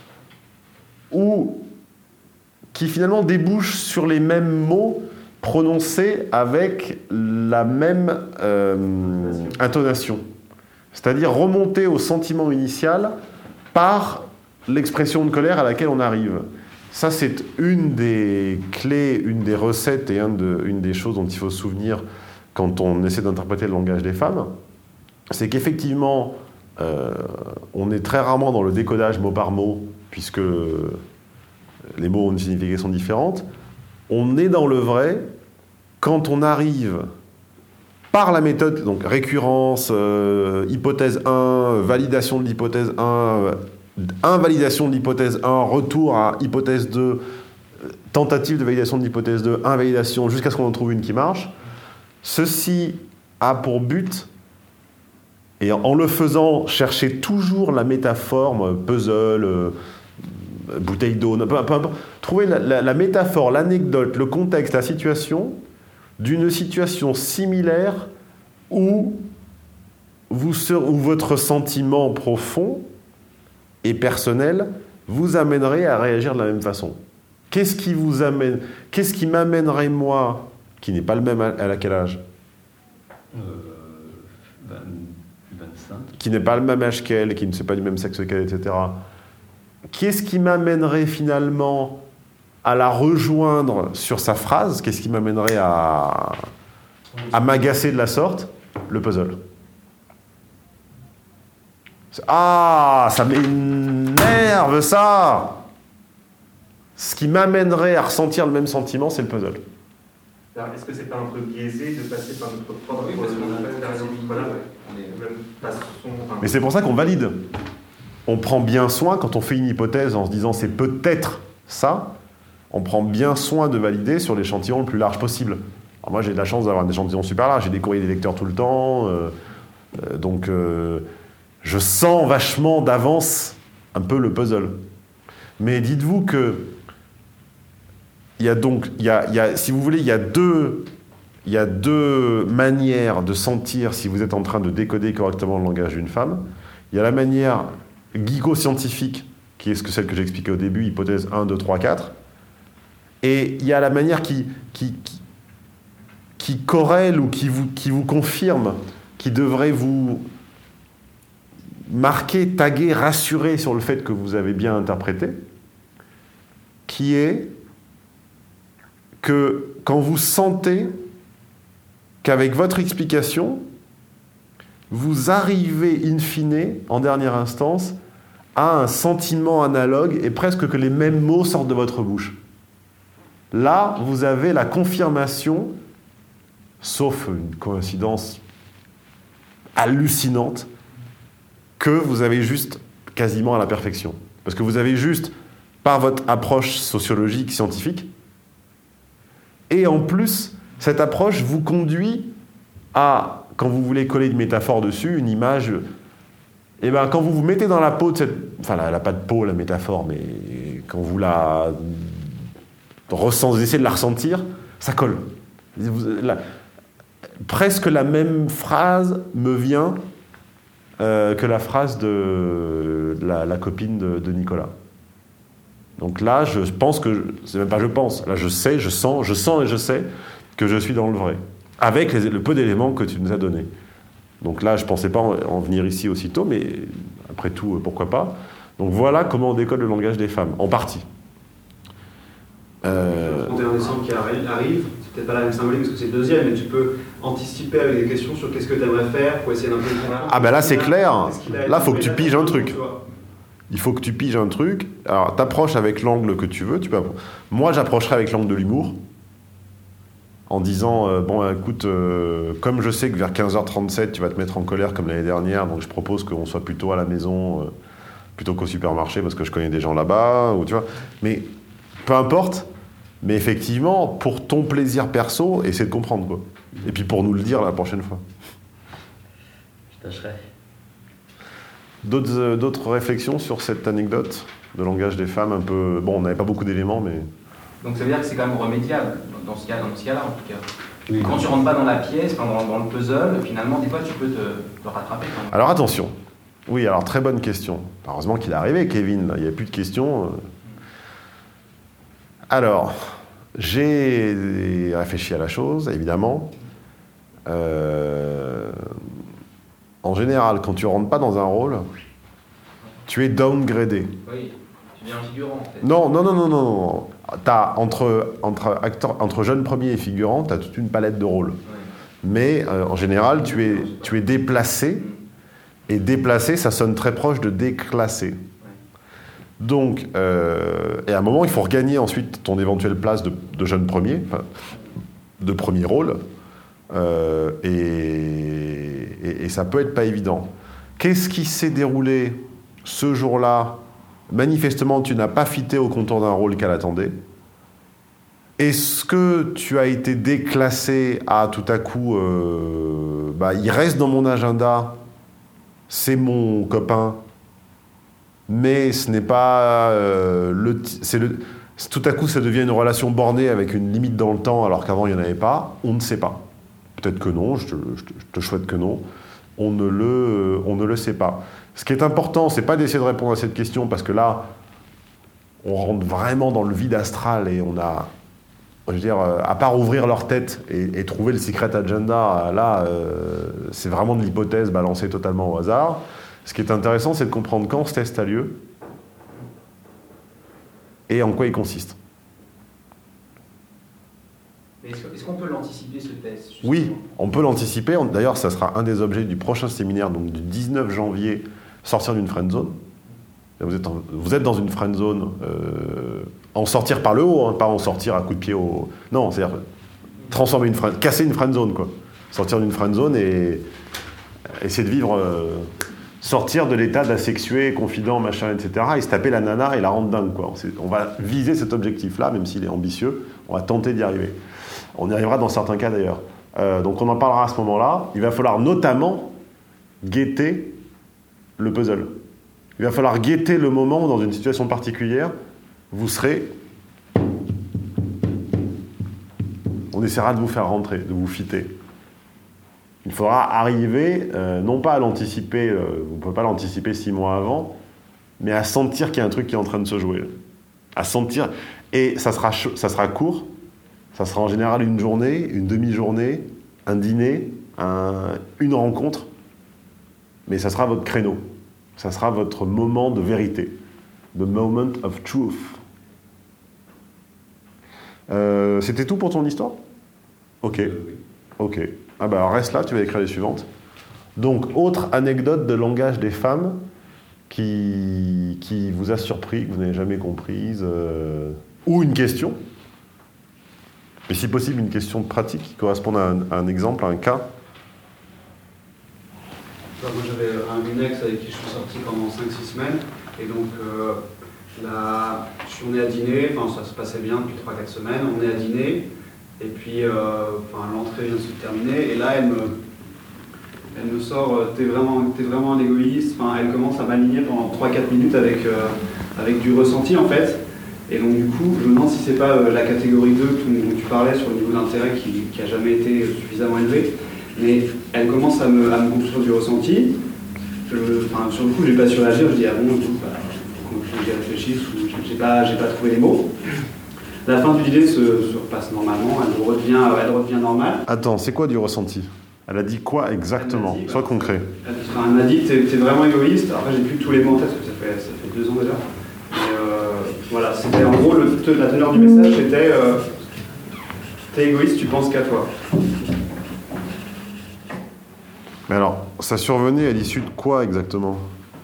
qui finalement débouche sur les mêmes mots prononcés avec la même intonation. C'est-à-dire remonter au sentiment initial par l'expression de colère à laquelle on arrive. Ça, c'est une des clés, une des recettes et une des choses dont il faut se souvenir quand on essaie d'interpréter le langage des femmes. C'est qu'effectivement, on est très rarement dans le décodage mot par mot, puisque les mots ont une signification différente. On est dans le vrai quand on arrive par la méthode, donc récurrence, hypothèse 1, validation de l'hypothèse 1, invalidation de l'hypothèse 1, retour à hypothèse 2, tentative de validation de l'hypothèse 2, invalidation, jusqu'à ce qu'on en trouve une qui marche. Ceci a pour but, et en le faisant, chercher toujours la métaphore, puzzle, bouteille d'eau, peu importe, trouver la métaphore, l'anecdote, le contexte, la situation, d'une situation similaire où votre sentiment profond et personnel vous amènerait à réagir de la même façon. Qu'est-ce qui m'amènerait, moi, qui n'est pas le même à quel âge 25. Qui n'est pas le même âge qu'elle, qui ne sait pas du même sexe qu'elle, etc. Qu'est-ce qui m'amènerait finalement à la rejoindre sur sa phrase? Qu'est-ce qui m'amènerait à m'agacer de la sorte? Le puzzle. Ah, ça m'énerve, ça! Ce qui m'amènerait à ressentir le même sentiment, c'est le puzzle. Alors, est-ce que c'est pas un peu biaisé de passer par notre propre Oui, parce qu'on a voilà, on est- même façon, enfin, Mais c'est pour ça qu'on valide. On prend bien soin, quand on fait une hypothèse en se disant c'est peut-être ça, on prend bien soin de valider sur l'échantillon le plus large possible. Alors moi j'ai de la chance d'avoir un échantillon super large, j'ai des courriers des lecteurs tout le temps, donc je sens vachement d'avance un peu le puzzle. Mais dites-vous que si vous voulez, il y a deux manières de sentir si vous êtes en train de décoder correctement le langage d'une femme. Il y a la manière geeko-scientifique, qui est celle que j'ai expliquée au début, hypothèse 1, 2, 3, 4. Et il y a la manière qui corrèle ou qui vous confirme, qui devrait vous marquer, taguer, rassurer sur le fait que vous avez bien interprété, qui est que quand vous sentez qu'avec votre explication, vous arrivez in fine, en dernière instance, à un sentiment analogue et presque que les mêmes mots sortent de votre bouche. Là, vous avez la confirmation, sauf une coïncidence hallucinante, que vous avez juste quasiment à la perfection. Parce que vous avez juste, par votre approche sociologique, scientifique, et en plus, cette approche vous conduit à, quand vous voulez coller une métaphore dessus, une image, et bien quand vous vous mettez dans la peau de cette... Enfin, elle n'a pas de peau, la métaphore, mais quand vous la essayez de la ressentir, ça colle. Presque la même phrase me vient que la phrase de la copine de Nicolas. Donc là, je pense que... C'est même pas je pense. Là, je sais, je sens et je sais que je suis dans le vrai. Avec le peu d'éléments que tu nous as donnés. Donc là, je ne pensais pas en venir ici aussitôt, mais après tout, pourquoi pas. Donc voilà comment on décode le langage des femmes, en partie. Le 31 décembre qui arrive, c'est peut-être pas la même symbolique parce que c'est le deuxième, mais tu peux anticiper avec des questions sur qu'est-ce que tu aimerais faire pour essayer d'un peu de convaincre. Ah ben là, c'est clair. Là, il faut que tu piges un truc. Tu vois. Il faut que tu piges un truc. Alors, t'approches avec l'angle que tu veux. Moi, j'approcherai avec l'angle de l'humour. En disant, bon, écoute, comme je sais que vers 15h37, tu vas te mettre en colère comme l'année dernière, donc je propose qu'on soit plutôt à la maison, plutôt qu'au supermarché, parce que je connais des gens là-bas, ou tu vois. Mais peu importe. Mais effectivement, pour ton plaisir perso, essaie de comprendre, quoi. Et puis pour nous le dire la prochaine fois. Je tâcherai. D'autres réflexions sur cette anecdote de langage des femmes un peu... Bon, on n'avait pas beaucoup d'éléments, mais... Donc ça veut dire que c'est quand même remédiable, dans ce cas-là en tout cas. Oui. Quand tu rentres pas dans la pièce, dans le puzzle, finalement, des fois, tu peux te rattraper quand même. Alors attention. Oui, alors très bonne question. Heureusement qu'il est arrivé, Kevin. Là. Il n'y a plus de questions. Alors, j'ai réfléchi à la chose, évidemment. En général, quand tu rentres pas dans un rôle, tu es downgradé. Oui, tu deviens un figurant en fait. Non. T'as, entre jeune premier et figurant, tu as toute une palette de rôles. Ouais. Mais en général, tu es déplacé. Et déplacé, ça sonne très proche de déclassé. Donc, et à un moment, il faut regagner ensuite ton éventuelle place de jeune premier, enfin, de premier rôle. Et ça peut être pas évident. Qu'est-ce qui s'est déroulé ce jour-là? Manifestement, tu n'as pas fité au contour d'un rôle qu'elle attendait. Est-ce que tu as été déclassé à tout à coup, il reste dans mon agenda, c'est mon copain, mais ce n'est pas tout à coup, ça devient une relation bornée avec une limite dans le temps, alors qu'avant, il n'y en avait pas. On ne sait pas. Peut-être que non, je te souhaite que non. On ne le sait pas. Ce qui est important, c'est pas d'essayer de répondre à cette question, parce que là, on rentre vraiment dans le vide astral et on a, je veux dire, à part ouvrir leur tête et trouver le secret agenda, là, c'est vraiment de l'hypothèse balancée totalement au hasard. Ce qui est intéressant, c'est de comprendre quand ce test a lieu et en quoi il consiste. Est-ce qu'on peut l'anticiper, ce test justement ? Oui, on peut l'anticiper. D'ailleurs, ça sera un des objets du prochain séminaire, donc du 19 janvier, sortir d'une friend zone. Vous êtes dans une friend zone, en sortir par le haut, hein, pas en sortir à coup de pied au... Non, c'est-à-dire transformer casser une friend zone, quoi. Sortir d'une friend zone et essayer de vivre, sortir de l'état d'asexué, confident, machin, etc. et se taper la nana et la rendre dingue, quoi. On va viser cet objectif-là, même s'il est ambitieux, on va tenter d'y arriver. On y arrivera dans certains cas d'ailleurs. Donc on en parlera à ce moment-là. Il va falloir notamment guetter le puzzle. Il va falloir guetter le moment où, dans une situation particulière, vous serez... On essaiera de vous faire rentrer, de vous fitter. Il faudra arriver, non pas à l'anticiper, vous ne pouvez pas l'anticiper 6 mois avant, mais à sentir qu'il y a un truc qui est en train de se jouer. À sentir... Et ça sera court, ça sera en général une journée, une demi-journée, un dîner, une rencontre, mais ça sera votre créneau. Ça sera votre moment de vérité. The moment of truth. C'était tout pour ton histoire ? Ok. Oui. Ok. Ah bah alors reste là, tu vas écrire les suivantes. Donc, autre anecdote de langage des femmes qui vous a surpris, que vous n'avez jamais comprise, ou une question, mais si possible une question pratique qui corresponde à un exemple, à un cas. Moi j'avais une ex avec qui je suis sorti pendant 5-6 semaines, et donc on est à dîner, ça se passait bien depuis 3-4 semaines, on est à dîner, et puis l'entrée vient de se terminer, et là elle me sort t'es vraiment un égoïste, elle commence à m'aligner pendant 3-4 minutes avec du ressenti en fait, et donc du coup je me demande si c'est pas la catégorie 2 dont tu parlais sur le niveau d'intérêt qui a jamais été suffisamment élevé, mais elle commence à me construire du ressenti. Sur le coup j'ai pas su réagir, je dis ah bon, faut que j'y réfléchisse, ou j'ai pas trouvé les mots. La fin du dîner se repasse normalement, elle redevient normale. Attends, c'est quoi du ressenti ? Elle a dit quoi exactement ? Sois concret. Elle m'a dit t'es vraiment égoïste. Après j'ai plus tous les mots en tête parce que ça fait 2 ans déjà. Mais voilà, c'était en gros la teneur du message, c'était t'es égoïste, tu penses qu'à toi. Mais alors, ça survenait à l'issue de quoi exactement ?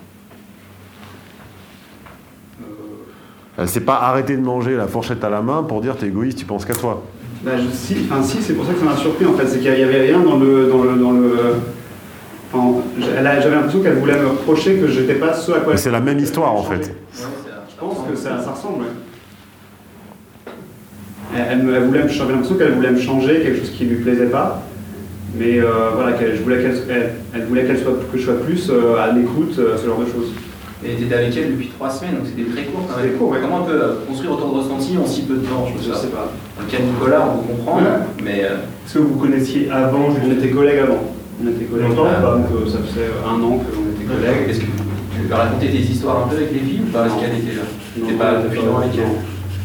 Elle s'est pas arrêtée de manger la fourchette à la main pour dire t'es égoïste, tu penses qu'à toi. Si, c'est pour ça que ça m'a surpris en fait, c'est qu'il n'y avait rien dans le j'avais l'impression qu'elle voulait me reprocher que j'étais pas ce à quoi. Mais c'est la même histoire en fait. Je pense que ça ressemble. Ouais. J'avais l'impression qu'elle voulait me changer, quelque chose qui lui plaisait pas. Mais voilà, elle voulait que je sois plus à l'écoute, ce genre de choses. Et tu étais avec elle depuis 3 semaines, donc c'était très court. C'était court, ouais. Comment on peut construire autant de ressenti en si peu de temps? Je sais pas. Dans le cas de Nicolas, on peut comprendre, mais... Est-ce que vous connaissiez avant? On était collègues avant. Longtemps ou pas? Donc ça faisait 1 an qu'on était collègues. Est-ce que tu peux raconter tes histoires un peu avec les filles ou pas? Est-ce qu'elle était là? T'étais pas depuis longtemps avec elle?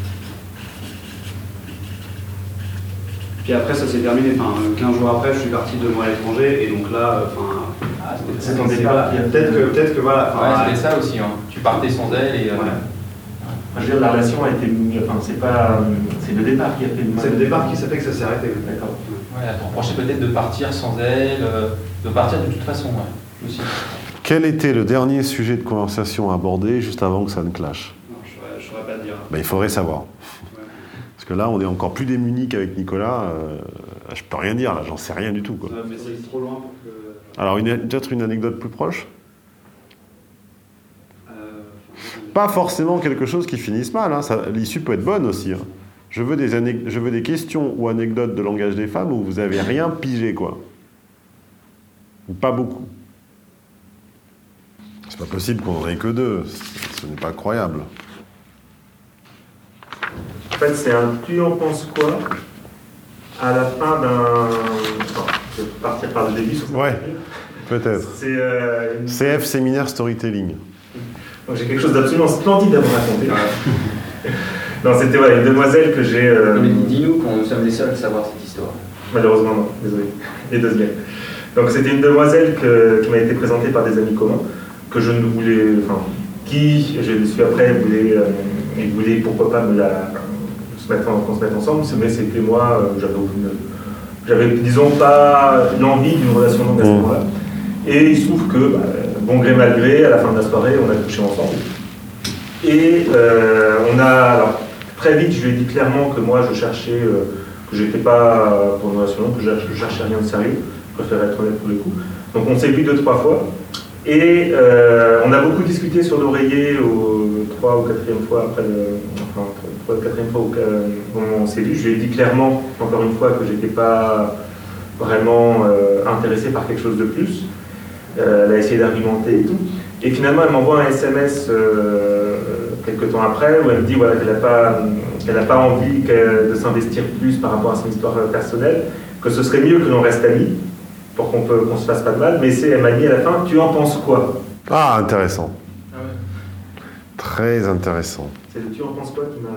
Puis après, ça s'est terminé. 15 jours après, je suis parti 2 mois à l'étranger, et donc là, C'est ton départ. peut-être que voilà. Ouais, c'était ça aussi. Tu partais sans elle et. Ouais. Je veux dire, la relation a été. C'est le départ qui a fait le mal. C'est le départ qui s'est fait que ça s'est arrêté. D'accord. Ouais, elle te reprochait peut-être de partir sans elle, de partir de toute façon, ouais, aussi. Quel était le dernier sujet de conversation abordé juste avant que ça ne clash? Non, je saurais pas te dire. Il faudrait savoir. Ouais. Parce que là, on est encore plus démunis qu'avec Nicolas. Je peux rien dire, là, j'en sais rien du tout, quoi. Mais c'est trop loin pour que. Alors, peut-être une anecdote plus proche? Pas forcément quelque chose qui finisse mal, hein. L'issue peut être bonne aussi. Hein. Je veux des questions ou anecdotes de langage des femmes où vous avez rien pigé, quoi. Ou pas beaucoup. C'est pas possible qu'on en ait que 2. Ce n'est pas croyable. En fait, c'est un tu en penses quoi à la fin d'un. Je vais partir par le début. Ouais, peut-être. C'est CF Séminaire Storytelling. Donc j'ai quelque chose d'absolument splendide à vous raconter. Non, c'était une demoiselle que j'ai. Mais dis-nous qu'on nous sommes les seuls à savoir cette histoire. Malheureusement, non, désolé. Les 2 secondes. Donc c'était une demoiselle qui m'a été présentée par des amis communs, que je ne voulais. Qui, je le suis après, voulait pourquoi pas qu'on se mette ensemble, mais c'était moi, j'avais disons pas l'envie d'une relation longue à ce moment-là. Et il se trouve que, bon gré mal gré, à la fin de la soirée, on a couché ensemble. Et alors, très vite, je lui ai dit clairement que moi, je cherchais que j'étais pas pour une relation longue, que je cherchais rien de sérieux, je préférais être honnête pour le coup. Donc on s'est vu 2-3 fois. Et on a beaucoup discuté sur l'oreiller au 3 ou 4e fois après enfin 3 ou 4e fois où on s'est vu. Je lui ai dit clairement, encore une fois, que j'étais pas vraiment intéressé par quelque chose de plus. Elle a essayé d'argumenter et tout. Et finalement, elle m'envoie un SMS quelques temps après où elle me dit voilà, qu'elle n'a pas envie de s'investir plus par rapport à son histoire personnelle, que ce serait mieux que l'on reste amis pour qu'on se fasse pas de mal, mais elle m'a dit à la fin, tu en penses quoi? Ah, intéressant. Ah ouais. Très intéressant. C'est le tu en penses quoi qui m'a...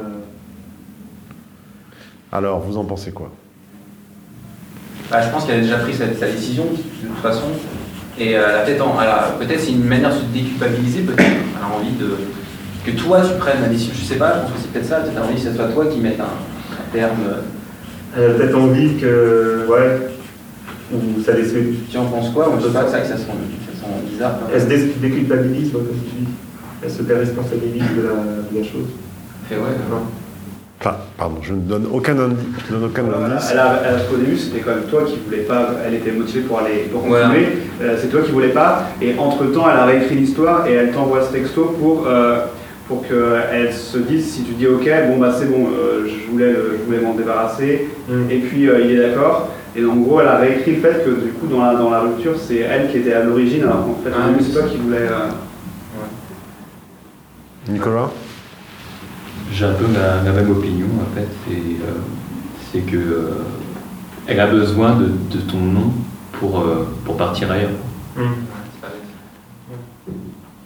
Alors, vous en pensez quoi? Bah, je pense qu'elle a déjà pris sa décision, de toute façon. Et peut-être c'est une manière de se déculpabiliser, peut-être. Elle a envie que toi tu prennes la décision. Je sais pas, je pense que c'est peut-être ça. Peut-être envie que ce soit toi qui mette un terme. Elle a peut-être envie que... Ouais. Ou ça laisse... Tu en penses quoi? On ne peut pas que ça sent bizarre. Elle se déculpabilise, comme tu dis. Elle se déresponsabilise de la chose. Fait ouais. Non. Enfin, pardon, je ne donne aucun indice. Au début, c'était quand même toi qui voulais pas. Elle était motivée pour continuer. C'est toi qui voulais pas. Et entre-temps, elle a réécrit l'histoire et elle t'envoie ce texto pour qu'elle se dise si tu dis ok, bon bah c'est bon, je voulais m'en débarrasser. Et puis il est d'accord. Et en gros, elle a réécrit le fait que du coup, dans la rupture, c'est elle qui était à l'origine, alors qu'en fait, au début, c'est toi qui voulais. Nicolas? J'ai un peu la même opinion en fait, c'est que elle a besoin de ton nom pour partir ailleurs. C'est pas bête.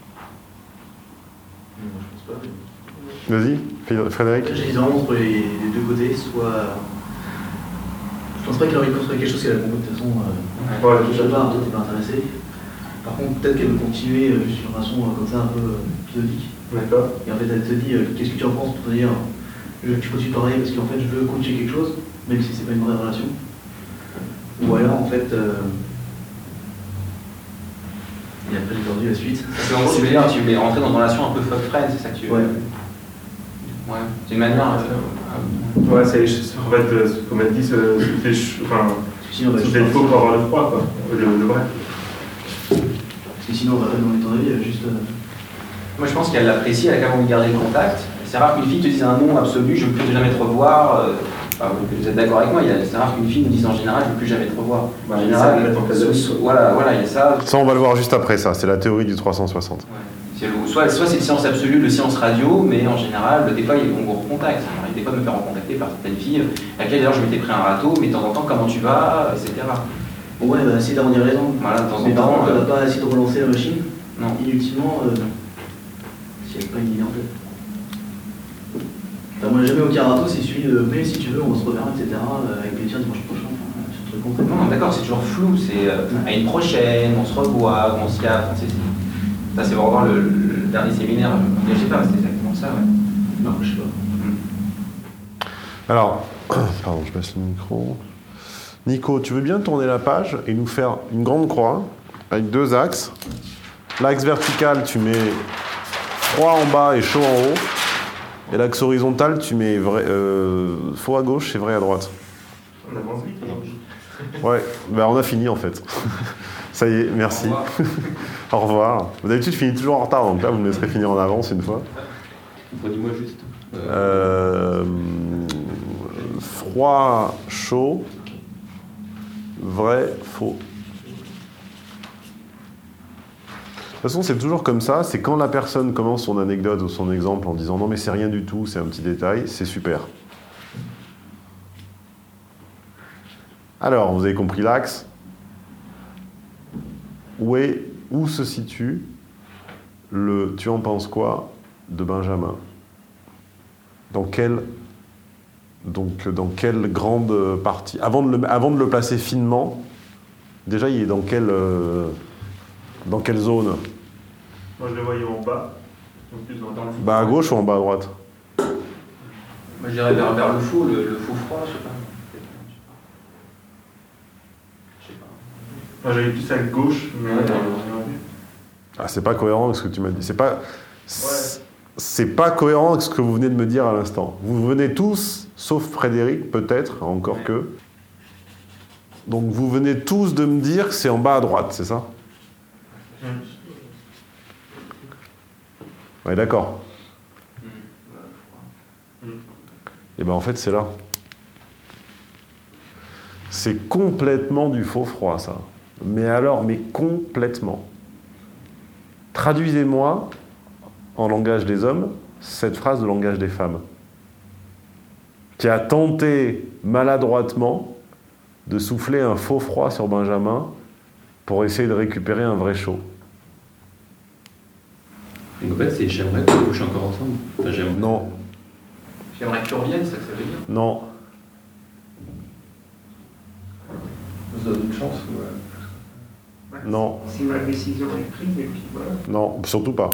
Je pense pas. Vas-y, Frédéric. J'hésite vraiment entre les deux côtés, soit. Je pense pas qu'elle a envie de construire quelque chose qu'elle a compris de toute façon. Déjà pas, toi t'es pas intéressé. Par contre, peut-être qu'elle veut continuer juste une relation comme ça, un peu épisodique. D'accord. Et en fait, elle te dit qu'est-ce que tu en penses pour te dire je veux que tu continues pareil parce qu'en fait, je veux continuer quelque chose, même si c'est pas une vraie relation. Ou alors, en fait. Et après, j'ai perdu la suite. Parce qu'en gros, tu veux rentrer dans une relation un peu fuck friend, c'est ça que tu veux. Ouais. C'est une manière. Ouais, c'est en fait, comme elle dit, se fait le faux pour avoir le froid, quoi. Le vrai. Parce que sinon, on va pas demander ton avis, juste. Moi, je pense qu'elle l'apprécie, elle a quand même envie de garder le contact. C'est rare qu'une fille te dise un non absolu, je ne veux plus jamais te revoir. Vous êtes d'accord avec moi, c'est rare qu'une fille nous dise en général, je ne veux plus jamais te revoir. En général, voilà, il y a ça. Ça, on va le voir juste après, ça. C'est la théorie du 360. Ouais. Soit c'est le silence absolu, le silence radio, mais en général, des fois, on vous recontacte. Ça m'arrive des fois de me faire recontacter par certaines filles, à laquelle d'ailleurs je m'étais pris un râteau, mais de temps en temps, comment tu vas, etc. Ouais, bah, essayer d'arrondir les angles. Voilà, de temps en mais par temps. contre, on va pas essayer de relancer la machine. Non. Inutilement, s'il n'y a pas une idée en tête. Enfin, moi, jamais aucun râteau, c'est celui de mais si tu veux, on se reverra, etc. Avec plaisir dimanche prochain. Enfin, ce truc concret. Non, d'accord, c'est toujours flou. C'est à une prochaine, on se revoit, on se capte. Ça, c'est vraiment le dernier séminaire engagé par, c'est exactement ça, ouais. Non, je sais pas. Alors, pardon, je passe le micro. Nico, tu veux bien tourner la page et nous faire une grande croix avec deux axes. L'axe vertical, tu mets froid en bas et chaud en haut. Et l'axe horizontal, tu mets faux à gauche et vrai à droite. On avance vite aujourd'hui. Ouais, ben on a fini en fait. Ça y est, merci. Au revoir. D'habitude, je finis toujours en retard, donc là, vous me laisserez finir en avance une fois. Redis-moi juste. Froid, chaud, vrai, faux. De toute façon, c'est toujours comme ça, c'est quand la personne commence son anecdote ou son exemple en disant « Non mais c'est rien du tout, c'est un petit détail », c'est super. Alors, vous avez compris l'axe. Où se situe le « Tu en penses quoi » de Benjamin? Dans quelle grande partie? Avant de le placer finement, déjà, il est dans quelle zone? Moi, je le voyais en bas. En plus, dans le fond. Bas à gauche ou en bas à droite? Moi, je dirais vers le faux, le faux froid, je sais pas. Moi, j'avais plus à gauche, mais... Ah, c'est pas cohérent avec ce que tu m'as dit. C'est pas... c'est pas cohérent avec ce que vous venez de me dire à l'instant. Vous venez tous, sauf Frédéric, peut-être, encore que. Donc vous venez tous de me dire que c'est en bas à droite, c'est ça? Ouais, d'accord. Et ben en fait, c'est là. C'est complètement du faux froid, ça. Mais alors, mais complètement. Traduisez-moi, en langage des hommes, cette phrase de langage des femmes, qui a tenté maladroitement de souffler un faux froid sur Benjamin pour essayer de récupérer un vrai chaud. Donc en fait, c'est j'aimerais qu'on couche encore ensemble. Enfin, Non. J'aimerais que tu reviennes, c'est ça que ça veut dire. Non. On se donne une chance ou... Non. Si ma décision est prise, et puis voilà. Non, surtout pas.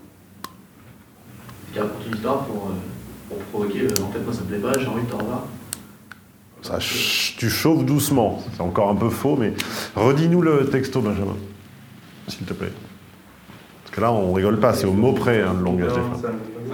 Qui raconte une histoire pour provoquer, en fait moi ça me plaît pas, j'ai envie de te revoir. Ça, tu chauffes doucement. C'est encore un peu faux, mais redis-nous le texto, Benjamin, s'il te plaît. Parce que là, on rigole pas, c'est au mot près, le langage des femmes.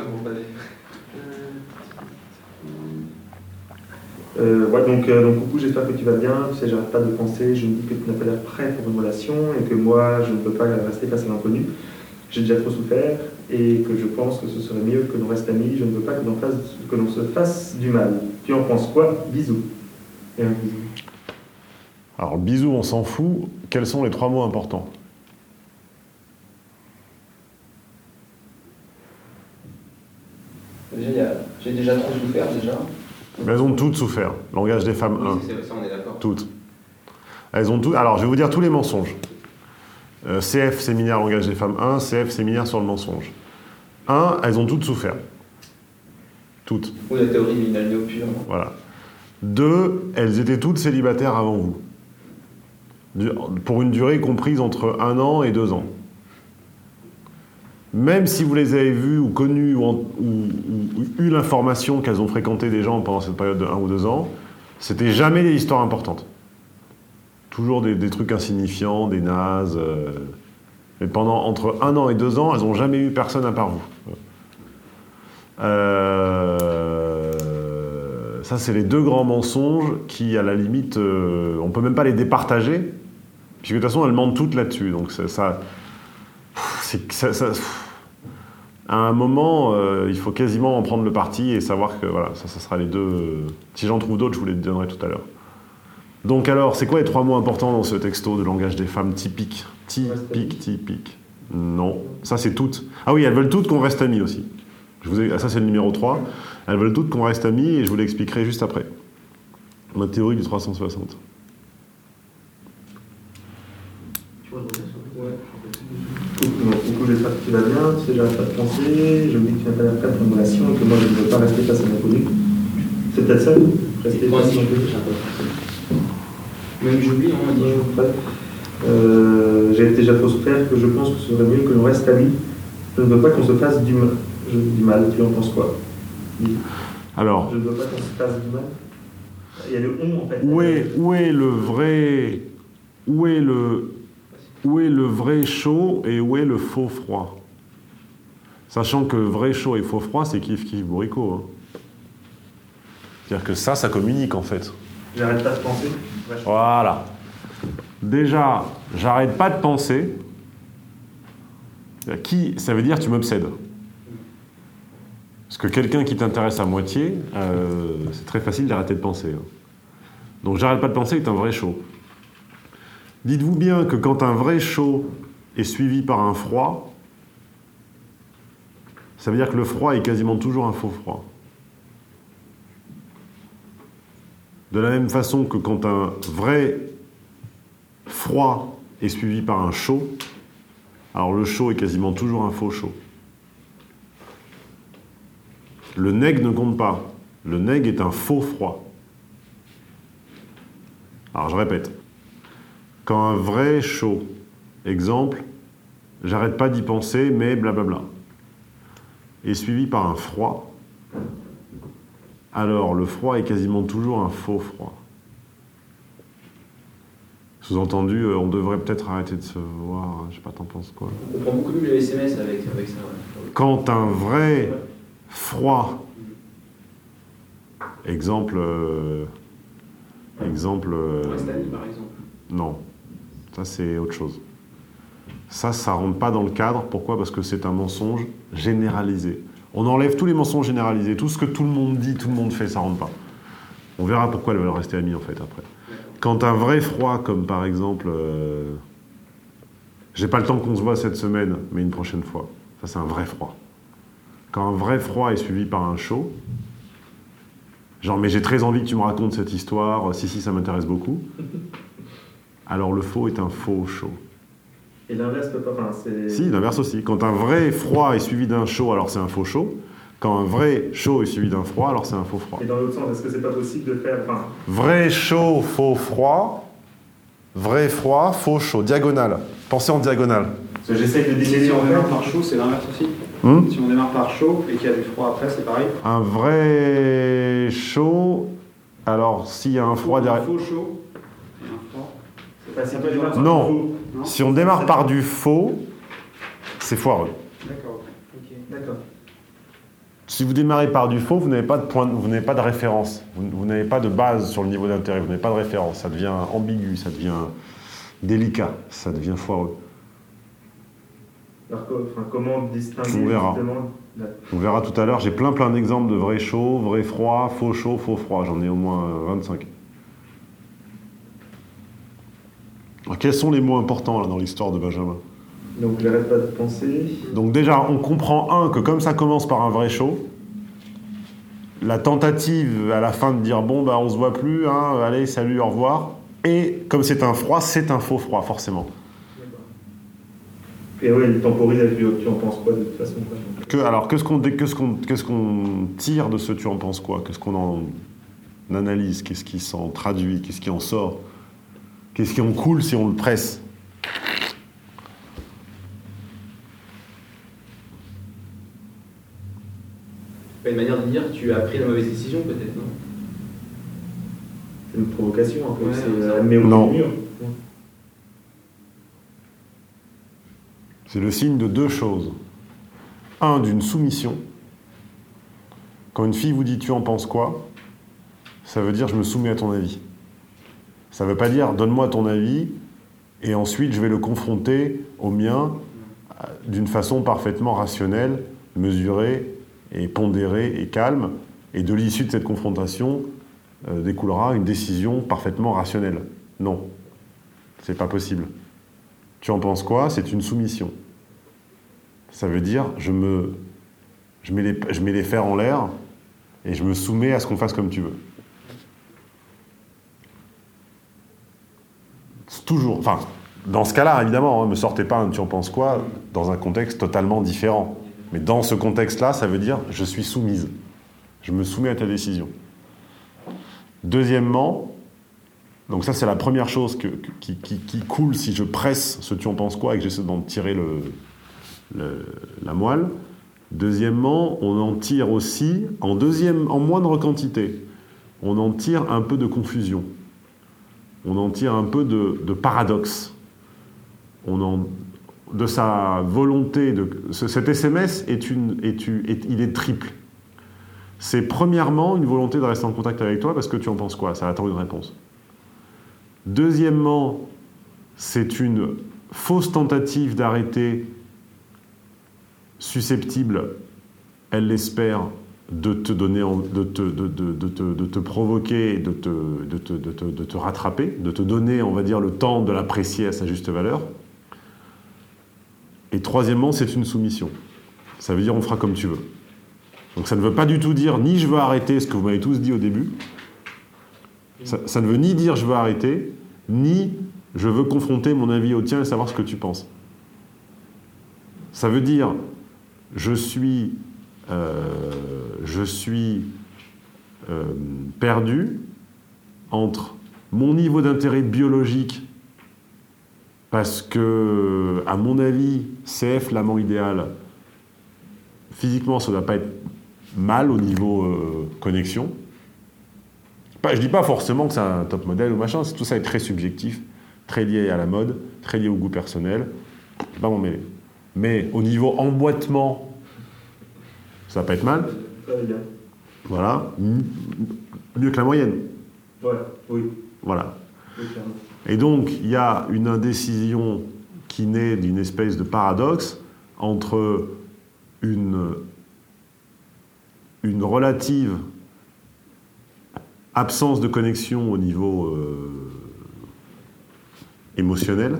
Donc coucou, j'espère que tu vas bien. Tu sais, j'arrête pas de penser, je me dis que tu n'as pas l'air prêt pour une relation et que moi, je ne peux pas rester face à l'inconnu. J'ai déjà trop souffert et que je pense que ce serait mieux que l'on reste amis. Je ne veux pas que l'on se fasse du mal. Tu en penses quoi? Bisous. Et un bisou. Alors, bisous, on s'en fout. Quels sont les 3 mots importants? Déjà, j'ai déjà trop souffert, déjà. Mais elles ont toutes souffert. Langage des femmes 1. Oui, ça, on est d'accord. Toutes. Elles ont toutes. Alors, je vais vous dire tous les mensonges. CF, séminaire langage des femmes 1, CF, séminaire sur le mensonge. 1, elles ont toutes souffert. Toutes. Ou la théorie d'Inaldo pure. Voilà. 2, elles étaient toutes célibataires avant vous. Pour une durée comprise entre 1 an et 2 ans. Même si vous les avez vues ou connues ou eu l'information qu'elles ont fréquenté des gens pendant cette période de 1 ou 2 ans, c'était jamais des histoires importantes. Toujours des trucs insignifiants, des nazes. Mais entre 1 an et 2 ans, elles n'ont jamais eu personne à part vous. Ça, c'est les 2 grands mensonges qui, à la limite, on ne peut même pas les départager, puisque de toute façon, elles mentent toutes là-dessus. Donc à un moment, il faut quasiment en prendre le parti et savoir que voilà, ça sera les 2. Si j'en trouve d'autres, je vous les donnerai tout à l'heure. Donc alors, c'est quoi les 3 mots importants dans ce texto de langage des femmes typique? Typique. Non, ça c'est toutes. Ah oui, elles veulent toutes qu'on reste amis aussi. Ça c'est le numéro 3. Elles veulent toutes qu'on reste amis et je vous l'expliquerai juste après. Ma théorie du 360. Tu vois, Ouais. Coucou, j'espère que tu vas bien. Tu sais, j'arrête pas de penser. Je me dis que tu n'as pas l'air prêt pour une relation et que moi je ne veux pas rester face à l'inconnu. C'est peut-être ça? Rester Moi face aussi, à l'inconnu. même j'oublie, on m'a dit. J'ai déjà trop souffert que je pense que ce serait mieux que l'on reste amis. Je ne veux pas qu'on se fasse du mal. Tu en penses quoi? Alors, Je ne veux pas qu'on se fasse du mal. Il y a le on en fait. où est le vrai chaud et où est le faux froid? Sachant que vrai chaud et faux froid, c'est kiff bourricot. Hein. C'est-à-dire que ça communique en fait. J'arrête pas de penser. Voilà. Déjà, j'arrête pas de penser. Ça veut dire tu m'obsèdes. Parce que quelqu'un qui t'intéresse à moitié, c'est très facile d'arrêter de penser. Hein. Donc j'arrête pas de penser est un vrai chaud. Dites-vous bien que quand un vrai chaud est suivi par un froid, ça veut dire que le froid est quasiment toujours un faux froid. De la même façon que quand un vrai froid est suivi par un chaud, alors le chaud est quasiment toujours un faux chaud. Le neg ne compte pas. Le neg est un faux froid. Alors je répète. Quand un vrai chaud, exemple, j'arrête pas d'y penser, mais blablabla, est suivi par un froid, alors le froid est quasiment toujours un faux froid. Sous-entendu, on devrait peut-être arrêter de se voir. Je sais pas, t'en penses quoi? On prend beaucoup mieux les SMS avec ça. Ouais. Quand un vrai froid, exemple, Restani, par exemple. non, ça c'est autre chose. Ça rentre pas dans le cadre. Pourquoi? Parce que c'est un mensonge généralisé. On enlève tous les mensonges généralisés. Tout ce que tout le monde dit, tout le monde fait, ça rentre pas. On verra pourquoi elles veulent rester amies en fait après. Quand un vrai froid, comme par exemple, j'ai pas le temps qu'on se voit cette semaine, mais une prochaine fois. Ça c'est un vrai froid. Quand un vrai froid est suivi par un chaud, genre mais j'ai très envie que tu me racontes cette histoire, si ça m'intéresse beaucoup. Alors le faux est un faux chaud. Et l'inverse peut pas. Enfin, c'est... Si, l'inverse aussi. Quand un vrai froid est suivi d'un chaud, alors c'est un faux chaud. Quand un vrai chaud est suivi d'un froid, alors c'est un faux froid. Et dans l'autre sens, est-ce que c'est pas possible de faire. Enfin... Vrai chaud, faux froid. Vrai froid, faux chaud. Diagonale. Pensez en diagonale. Parce que j'essaie de Si décider on en démarre fait. par chaud, c'est l'inverse aussi. Si on démarre par chaud et qu'il y a du froid après, c'est pareil. Un vrai chaud, alors s'il y a un froid Un derrière... faux chaud et un froid. C'est pas si tu démarres par Non. le faux. Non. Si on démarre par du faux, c'est foireux. D'accord. Ok. D'accord. Si vous démarrez par du faux, vous n'avez pas de point, vous n'avez pas de référence. Vous n'avez pas de base sur le niveau d'intérêt, vous n'avez pas de référence. Ça devient ambigu, ça devient délicat, ça devient foireux. Alors, comment distinguer On verra. justement On verra tout à l'heure, j'ai plein d'exemples de vrai chaud, vrai froid, faux chaud, faux froid. J'en ai au moins 25. Alors, quels sont les mots importants là, dans l'histoire de Benjamin? Donc, j'arrête pas de penser. Donc déjà, on comprend que comme ça commence par un vrai chaud, la tentative à la fin de dire bon bah on se voit plus, hein, allez salut au revoir, et comme c'est un froid, c'est un faux froid forcément. Et oui, le temporisme, tu en penses quoi de toute façon quoi, Alors qu'est-ce qu'on tire de ce tu en penses quoi? Qu'est-ce qu'on en analyse? Qu'est-ce qui s'en traduit? Qu'est-ce qui en sort? Qu'est-ce qui en coule si on le presse? Une manière de dire tu as pris la mauvaise décision peut-être, non? C'est une provocation un peu. Ouais, c'est ça. mais au Non. mur. C'est le signe de deux choses. Un, d'une soumission. Quand une fille vous dit « tu en penses quoi ?», ça veut dire « je me soumets à ton avis ». Ça ne veut pas dire « donne-moi ton avis » et ensuite je vais le confronter au mien d'une façon parfaitement rationnelle, mesurée et pondérée et calme. Et de l'issue de cette confrontation découlera une décision parfaitement rationnelle. Non, c'est pas possible. Tu en penses quoi? C'est une soumission. Ça veut dire, je mets les fers en l'air et je me soumets à ce qu'on fasse comme tu veux. Toujours, enfin, dans ce cas-là, évidemment, ne me sortez pas un tu en penses quoi dans un contexte totalement différent. Mais dans ce contexte-là, ça veut dire, je suis soumise. Je me soumets à ta décision. Deuxièmement, donc ça c'est la première chose qui coule si je presse ce tu en penses quoi et que j'essaie d'en tirer la moelle. Deuxièmement, on en tire aussi, en moindre quantité, on en tire un peu de confusion. On en tire un peu de paradoxe. De sa volonté, cet SMS il est triple. C'est premièrement une volonté de rester en contact avec toi parce que tu en penses quoi? Ça attend une réponse. Deuxièmement, c'est une fausse tentative d'arrêter susceptible, elle l'espère, de te donner, de te provoquer, de te rattraper, de te donner, on va dire, le temps de l'apprécier à sa juste valeur. Et troisièmement, c'est une soumission. Ça veut dire on fera comme tu veux. Donc ça ne veut pas du tout dire ni je veux arrêter, ce que vous m'avez tous dit au début. Ça ne veut ni dire je veux arrêter, ni je veux confronter mon avis au tien et savoir ce que tu penses. Ça veut dire je suis perdu entre mon niveau d'intérêt biologique, parce que, à mon avis, CF, l'amant idéal, physiquement, ça ne doit pas être mal au niveau connexion. Je ne dis pas forcément que c'est un top modèle ou machin, tout ça est très subjectif. très lié à la mode, très lié au goût personnel, pas m'en mêler. Mais au niveau emboîtement, ça va pas être mal. Très bien. Voilà. Mieux que la moyenne. Voilà, oui. Voilà. Oui, clairement. Et donc, il y a une indécision qui naît d'une espèce de paradoxe entre une relative absence de connexion au niveau émotionnel,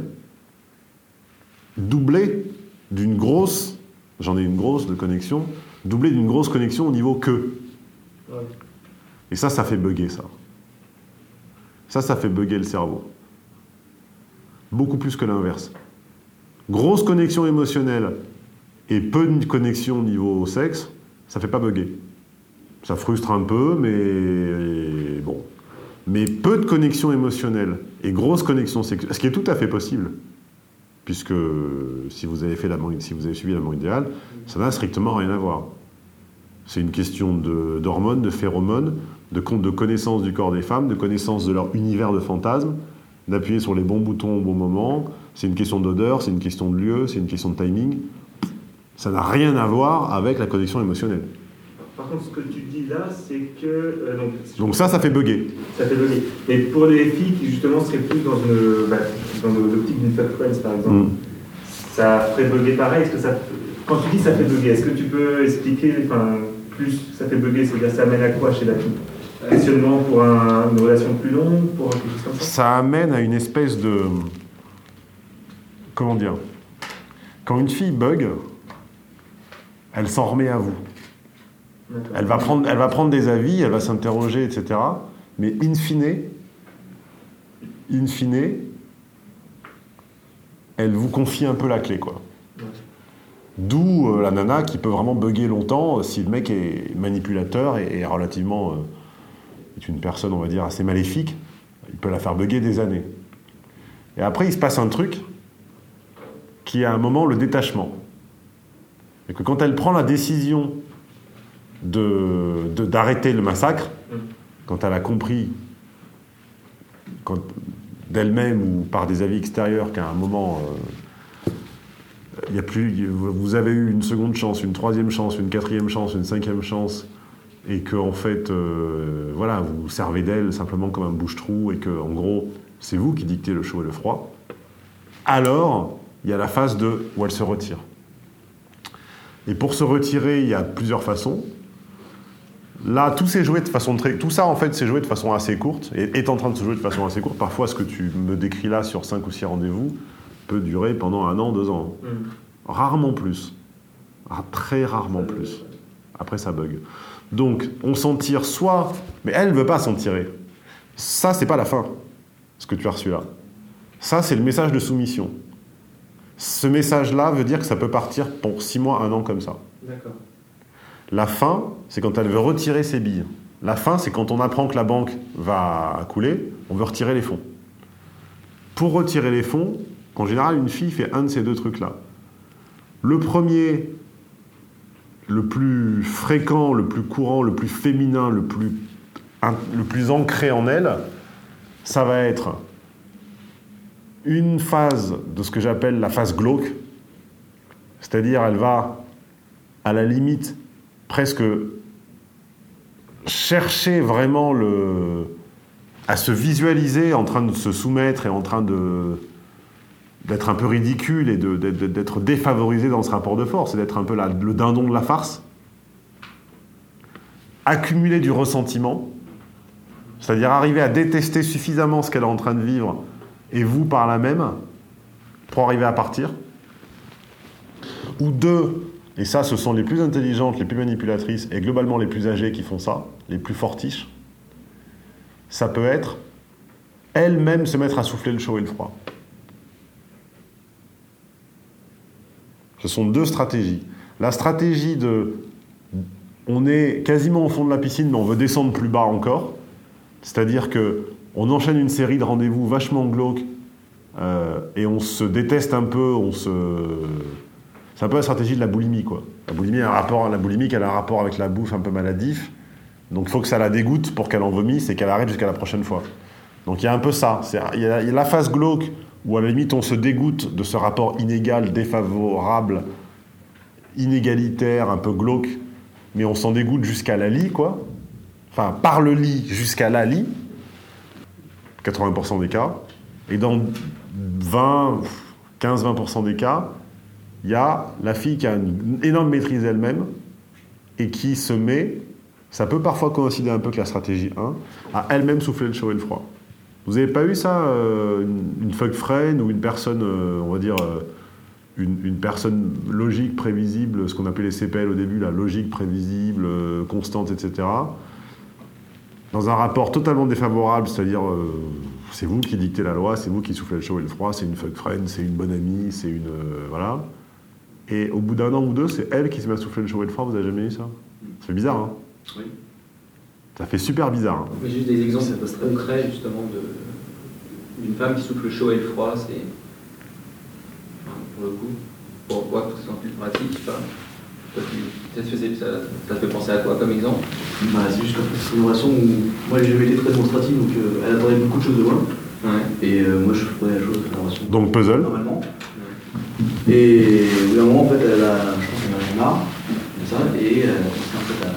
doublée d'une grosse, j'en ai une grosse de connexion, doublée d'une grosse connexion au niveau que. Ouais. Et ça fait bugger ça. Ça fait bugger le cerveau. Beaucoup plus que l'inverse. Grosse connexion émotionnelle et peu de connexion au niveau sexe, ça fait pas bugger. Ça frustre un peu, mais bon. Mais peu de connexion émotionnelle et grosse connexion sexuelle, ce qui est tout à fait possible, puisque si vous avez suivi l'amour idéal, ça n'a strictement rien à voir. C'est une question d'hormones, de phéromones, de connaissance du corps des femmes, de connaissance de leur univers de fantasmes, d'appuyer sur les bons boutons au bon moment. C'est une question d'odeur, c'est une question de lieu, c'est une question de timing. Ça n'a rien à voir avec la connexion émotionnelle. Par contre, ce que tu dis là, c'est que... donc ça fait bugger. Ça fait bugger. Et pour les filles qui, justement, seraient plus dans l'optique d'une fuck friends, par exemple, ça ferait bugger pareil. Est-ce que ça... Quand tu dis ça fait bugger, est-ce que tu peux expliquer plus ça fait bugger, c'est-à-dire ça amène à quoi chez la fille? Questionnement pour une relation plus longue, pour quelque chose comme ça? Ça amène à une espèce de... Comment dire? Quand une fille bug, elle s'en remet à vous. Elle va prendre des avis, elle va s'interroger, etc. Mais in fine, elle vous confie un peu la clé, quoi. Ouais. D'où la nana qui peut vraiment bugger longtemps si le mec est manipulateur et relativement est une personne, on va dire, assez maléfique. Il peut la faire bugger des années. Et après, il se passe un truc qui est à un moment le détachement. Et que quand elle prend la décision d'arrêter le massacre, quand elle a compris d'elle-même ou par des avis extérieurs qu'à un moment vous avez eu une seconde chance, une troisième chance, une quatrième chance, une cinquième chance, et que en fait vous servez d'elle simplement comme un bouche-trou et que en gros c'est vous qui dictez le chaud et le froid, alors il y a la phase où elle se retire. Et pour se retirer, il y a plusieurs façons. Là, tout ça, en fait, s'est joué de façon assez courte, et est en train de se jouer de façon assez courte. Parfois, ce que tu me décris là sur 5 ou 6 rendez-vous peut durer pendant 1 an, 2 ans. Rarement plus. Très rarement plus. Après, ça bug. Donc, on s'en tire soit... Mais elle ne veut pas s'en tirer. Ça, c'est pas la fin, ce que tu as reçu là. Ça, c'est le message de soumission. Ce message-là veut dire que ça peut partir pour 6 mois, 1 an comme ça. D'accord. La fin, c'est quand elle veut retirer ses billes. La fin, c'est quand on apprend que la banque va couler, on veut retirer les fonds. Pour retirer les fonds, en général, une fille fait un de ces 2 trucs-là. Le premier, le plus fréquent, le plus courant, le plus féminin, le plus ancré en elle, ça va être une phase de ce que j'appelle la phase glauque. C'est-à-dire, elle va, à la limite, presque chercher vraiment à se visualiser en train de se soumettre et en train d'être un peu ridicule et d'être défavorisé dans ce rapport de force, et d'être un peu le dindon de la farce. Accumuler du ressentiment, c'est-à-dire arriver à détester suffisamment ce qu'elle est en train de vivre et vous par là même pour arriver à partir. Ou 2, et ça, ce sont les plus intelligentes, les plus manipulatrices et globalement les plus âgées qui font ça, les plus fortiches. Ça peut être elles-mêmes se mettre à souffler le chaud et le froid. Ce sont 2 stratégies. La stratégie on est quasiment au fond de la piscine, mais on veut descendre plus bas encore. C'est-à-dire qu'on enchaîne une série de rendez-vous vachement glauques et on se déteste un peu, c'est un peu la stratégie de la boulimie, quoi. La boulimie, elle a un rapport avec la bouffe un peu maladif. Donc il faut que ça la dégoûte pour qu'elle en vomisse et qu'elle arrête jusqu'à la prochaine fois. Donc il y a un peu ça. Il y a la phase glauque, où à la limite on se dégoûte de ce rapport inégal, défavorable, inégalitaire, un peu glauque, mais on s'en dégoûte jusqu'à la lie, quoi. Enfin, par le lit jusqu'à la lie, 80% des cas. Et dans 15-20% des cas, il y a la fille qui a une énorme maîtrise elle-même et qui se met, ça peut parfois coïncider un peu avec la stratégie 1, à elle-même souffler le chaud et le froid. Vous n'avez pas eu ça, une fuck friend ou une personne, on va dire, une personne logique, prévisible, ce qu'on appelait les CPL au début, la logique, prévisible, constante, etc. Dans un rapport totalement défavorable, c'est-à-dire c'est vous qui dictez la loi, c'est vous qui soufflez le chaud et le froid, c'est une fuck friend, c'est une bonne amie, c'est une... voilà. Et au bout d'un an ou deux, c'est elle qui se met à souffler le chaud et le froid, vous n'avez jamais eu ça? Ça fait bizarre, hein? Oui. Ça fait super bizarre. Hein. Mais juste des exemples concrets, justement, d'une femme qui souffle le chaud et le froid, c'est... Enfin, pour le coup, pour que ce soit plus pratique, je sais pas. Ça te fait penser à quoi comme exemple? Bah, c'est juste qu'après c'est une relation où moi j'ai jamais été très démonstrative, donc elle attendait beaucoup de choses de moi. Ouais. Et moi je prenais la chose de la relation. Donc puzzle. Normalement. Ouais. Et au bout d'un moment, en fait, je pense qu'elle en avait marre de ça, et elle a commencé en fait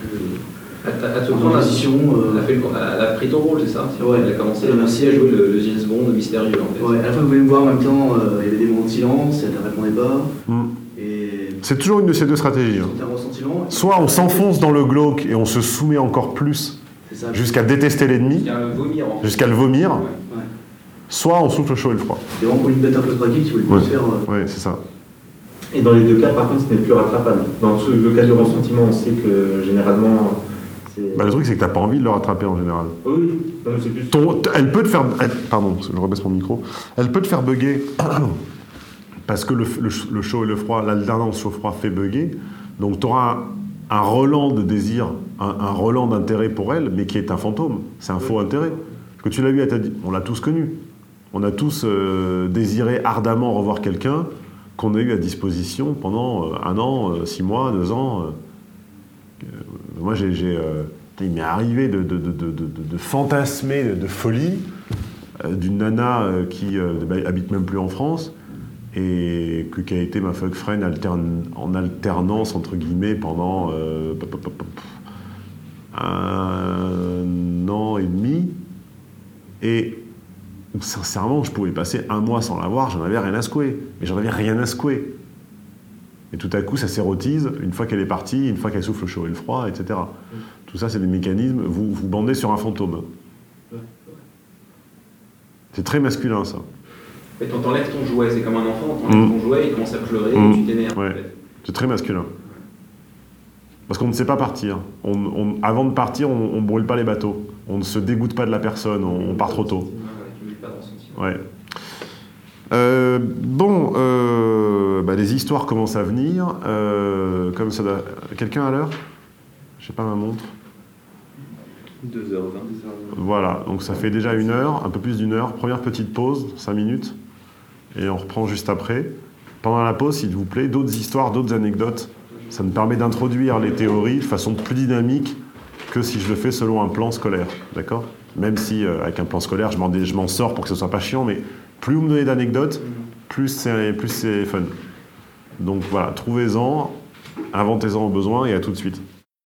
à te prendre la position. Elle a pris ton rôle, c'est ça? Ouais. Elle a commencé à jouer le James Bond mystérieux en fait. Ouais, à la fois vous voulez me voir en même temps, il y avait des moments de silence, elle ne répondait pas. C'est toujours une de ces deux stratégies. Hein. Soit on s'enfonce dans le glauque et on se soumet encore plus jusqu'à détester l'ennemi, jusqu'à le vomir. Ouais. Soit on souffle le chaud et le froid. C'est vraiment pour une bête un peu tragique, tu voulais plus faire. Ouais, c'est ça. Et dans les deux cas, par contre, ce n'est plus rattrapable. Dans le cas du ressentiment, on sait que généralement... le truc, c'est que t'as pas envie de le rattraper en général. Oui, non, mais c'est plus... Elle peut te faire... Pardon, je rebaisse mon micro. Elle peut te faire bugger parce que le chaud et le froid, l'alternance chaud-froid fait bugger. Donc tu auras un relent de désir, un relent d'intérêt pour elle, mais qui est un fantôme. C'est un faux intérêt. Parce que tu l'as vu, elle t'a dit, on l'a tous connu. On a tous désiré ardemment revoir quelqu'un qu'on a eu à disposition pendant 1 an, 6 mois, 2 ans. Moi, il m'est arrivé de fantasmer de folie d'une nana qui habite même plus en France et qui a été ma fuck friend en alternance, entre guillemets, pendant 1 an et demi. Et sincèrement, je pouvais passer 1 mois sans la voir, j'en avais rien à secouer. Mais j'en avais rien à secouer. Et tout à coup, ça s'érotise, une fois qu'elle est partie, une fois qu'elle souffle le chaud et le froid, etc. Tout ça, c'est des mécanismes, vous bandez sur un fantôme. C'est très masculin, ça. Et t'enlèves ton jouet, c'est comme un enfant, t'enlèves ton jouet, il commence à pleurer, et tu t'énerves. Ouais. En fait. C'est très masculin. Parce qu'on ne sait pas partir. Avant de partir, on ne brûle pas les bateaux. On ne se dégoûte pas de la personne, on part trop tôt. Ouais. Les histoires commencent à venir. Comme ça doit... Quelqu'un à l'heure? Je sais pas ma montre. 2h20. Voilà, donc ça fait déjà 1 heure, un peu plus d'1 heure. Première petite pause, 5 minutes. Et on reprend juste après. Pendant la pause, s'il vous plaît, d'autres histoires, d'autres anecdotes. Ça me permet d'introduire les théories de façon plus dynamique que si je le fais selon un plan scolaire. D'accord? Même si, avec un plan scolaire, je m'en sors pour que ce soit pas chiant, mais plus vous me donnez d'anecdotes, plus c'est fun. Donc voilà, trouvez-en, inventez-en au besoin et à tout de suite.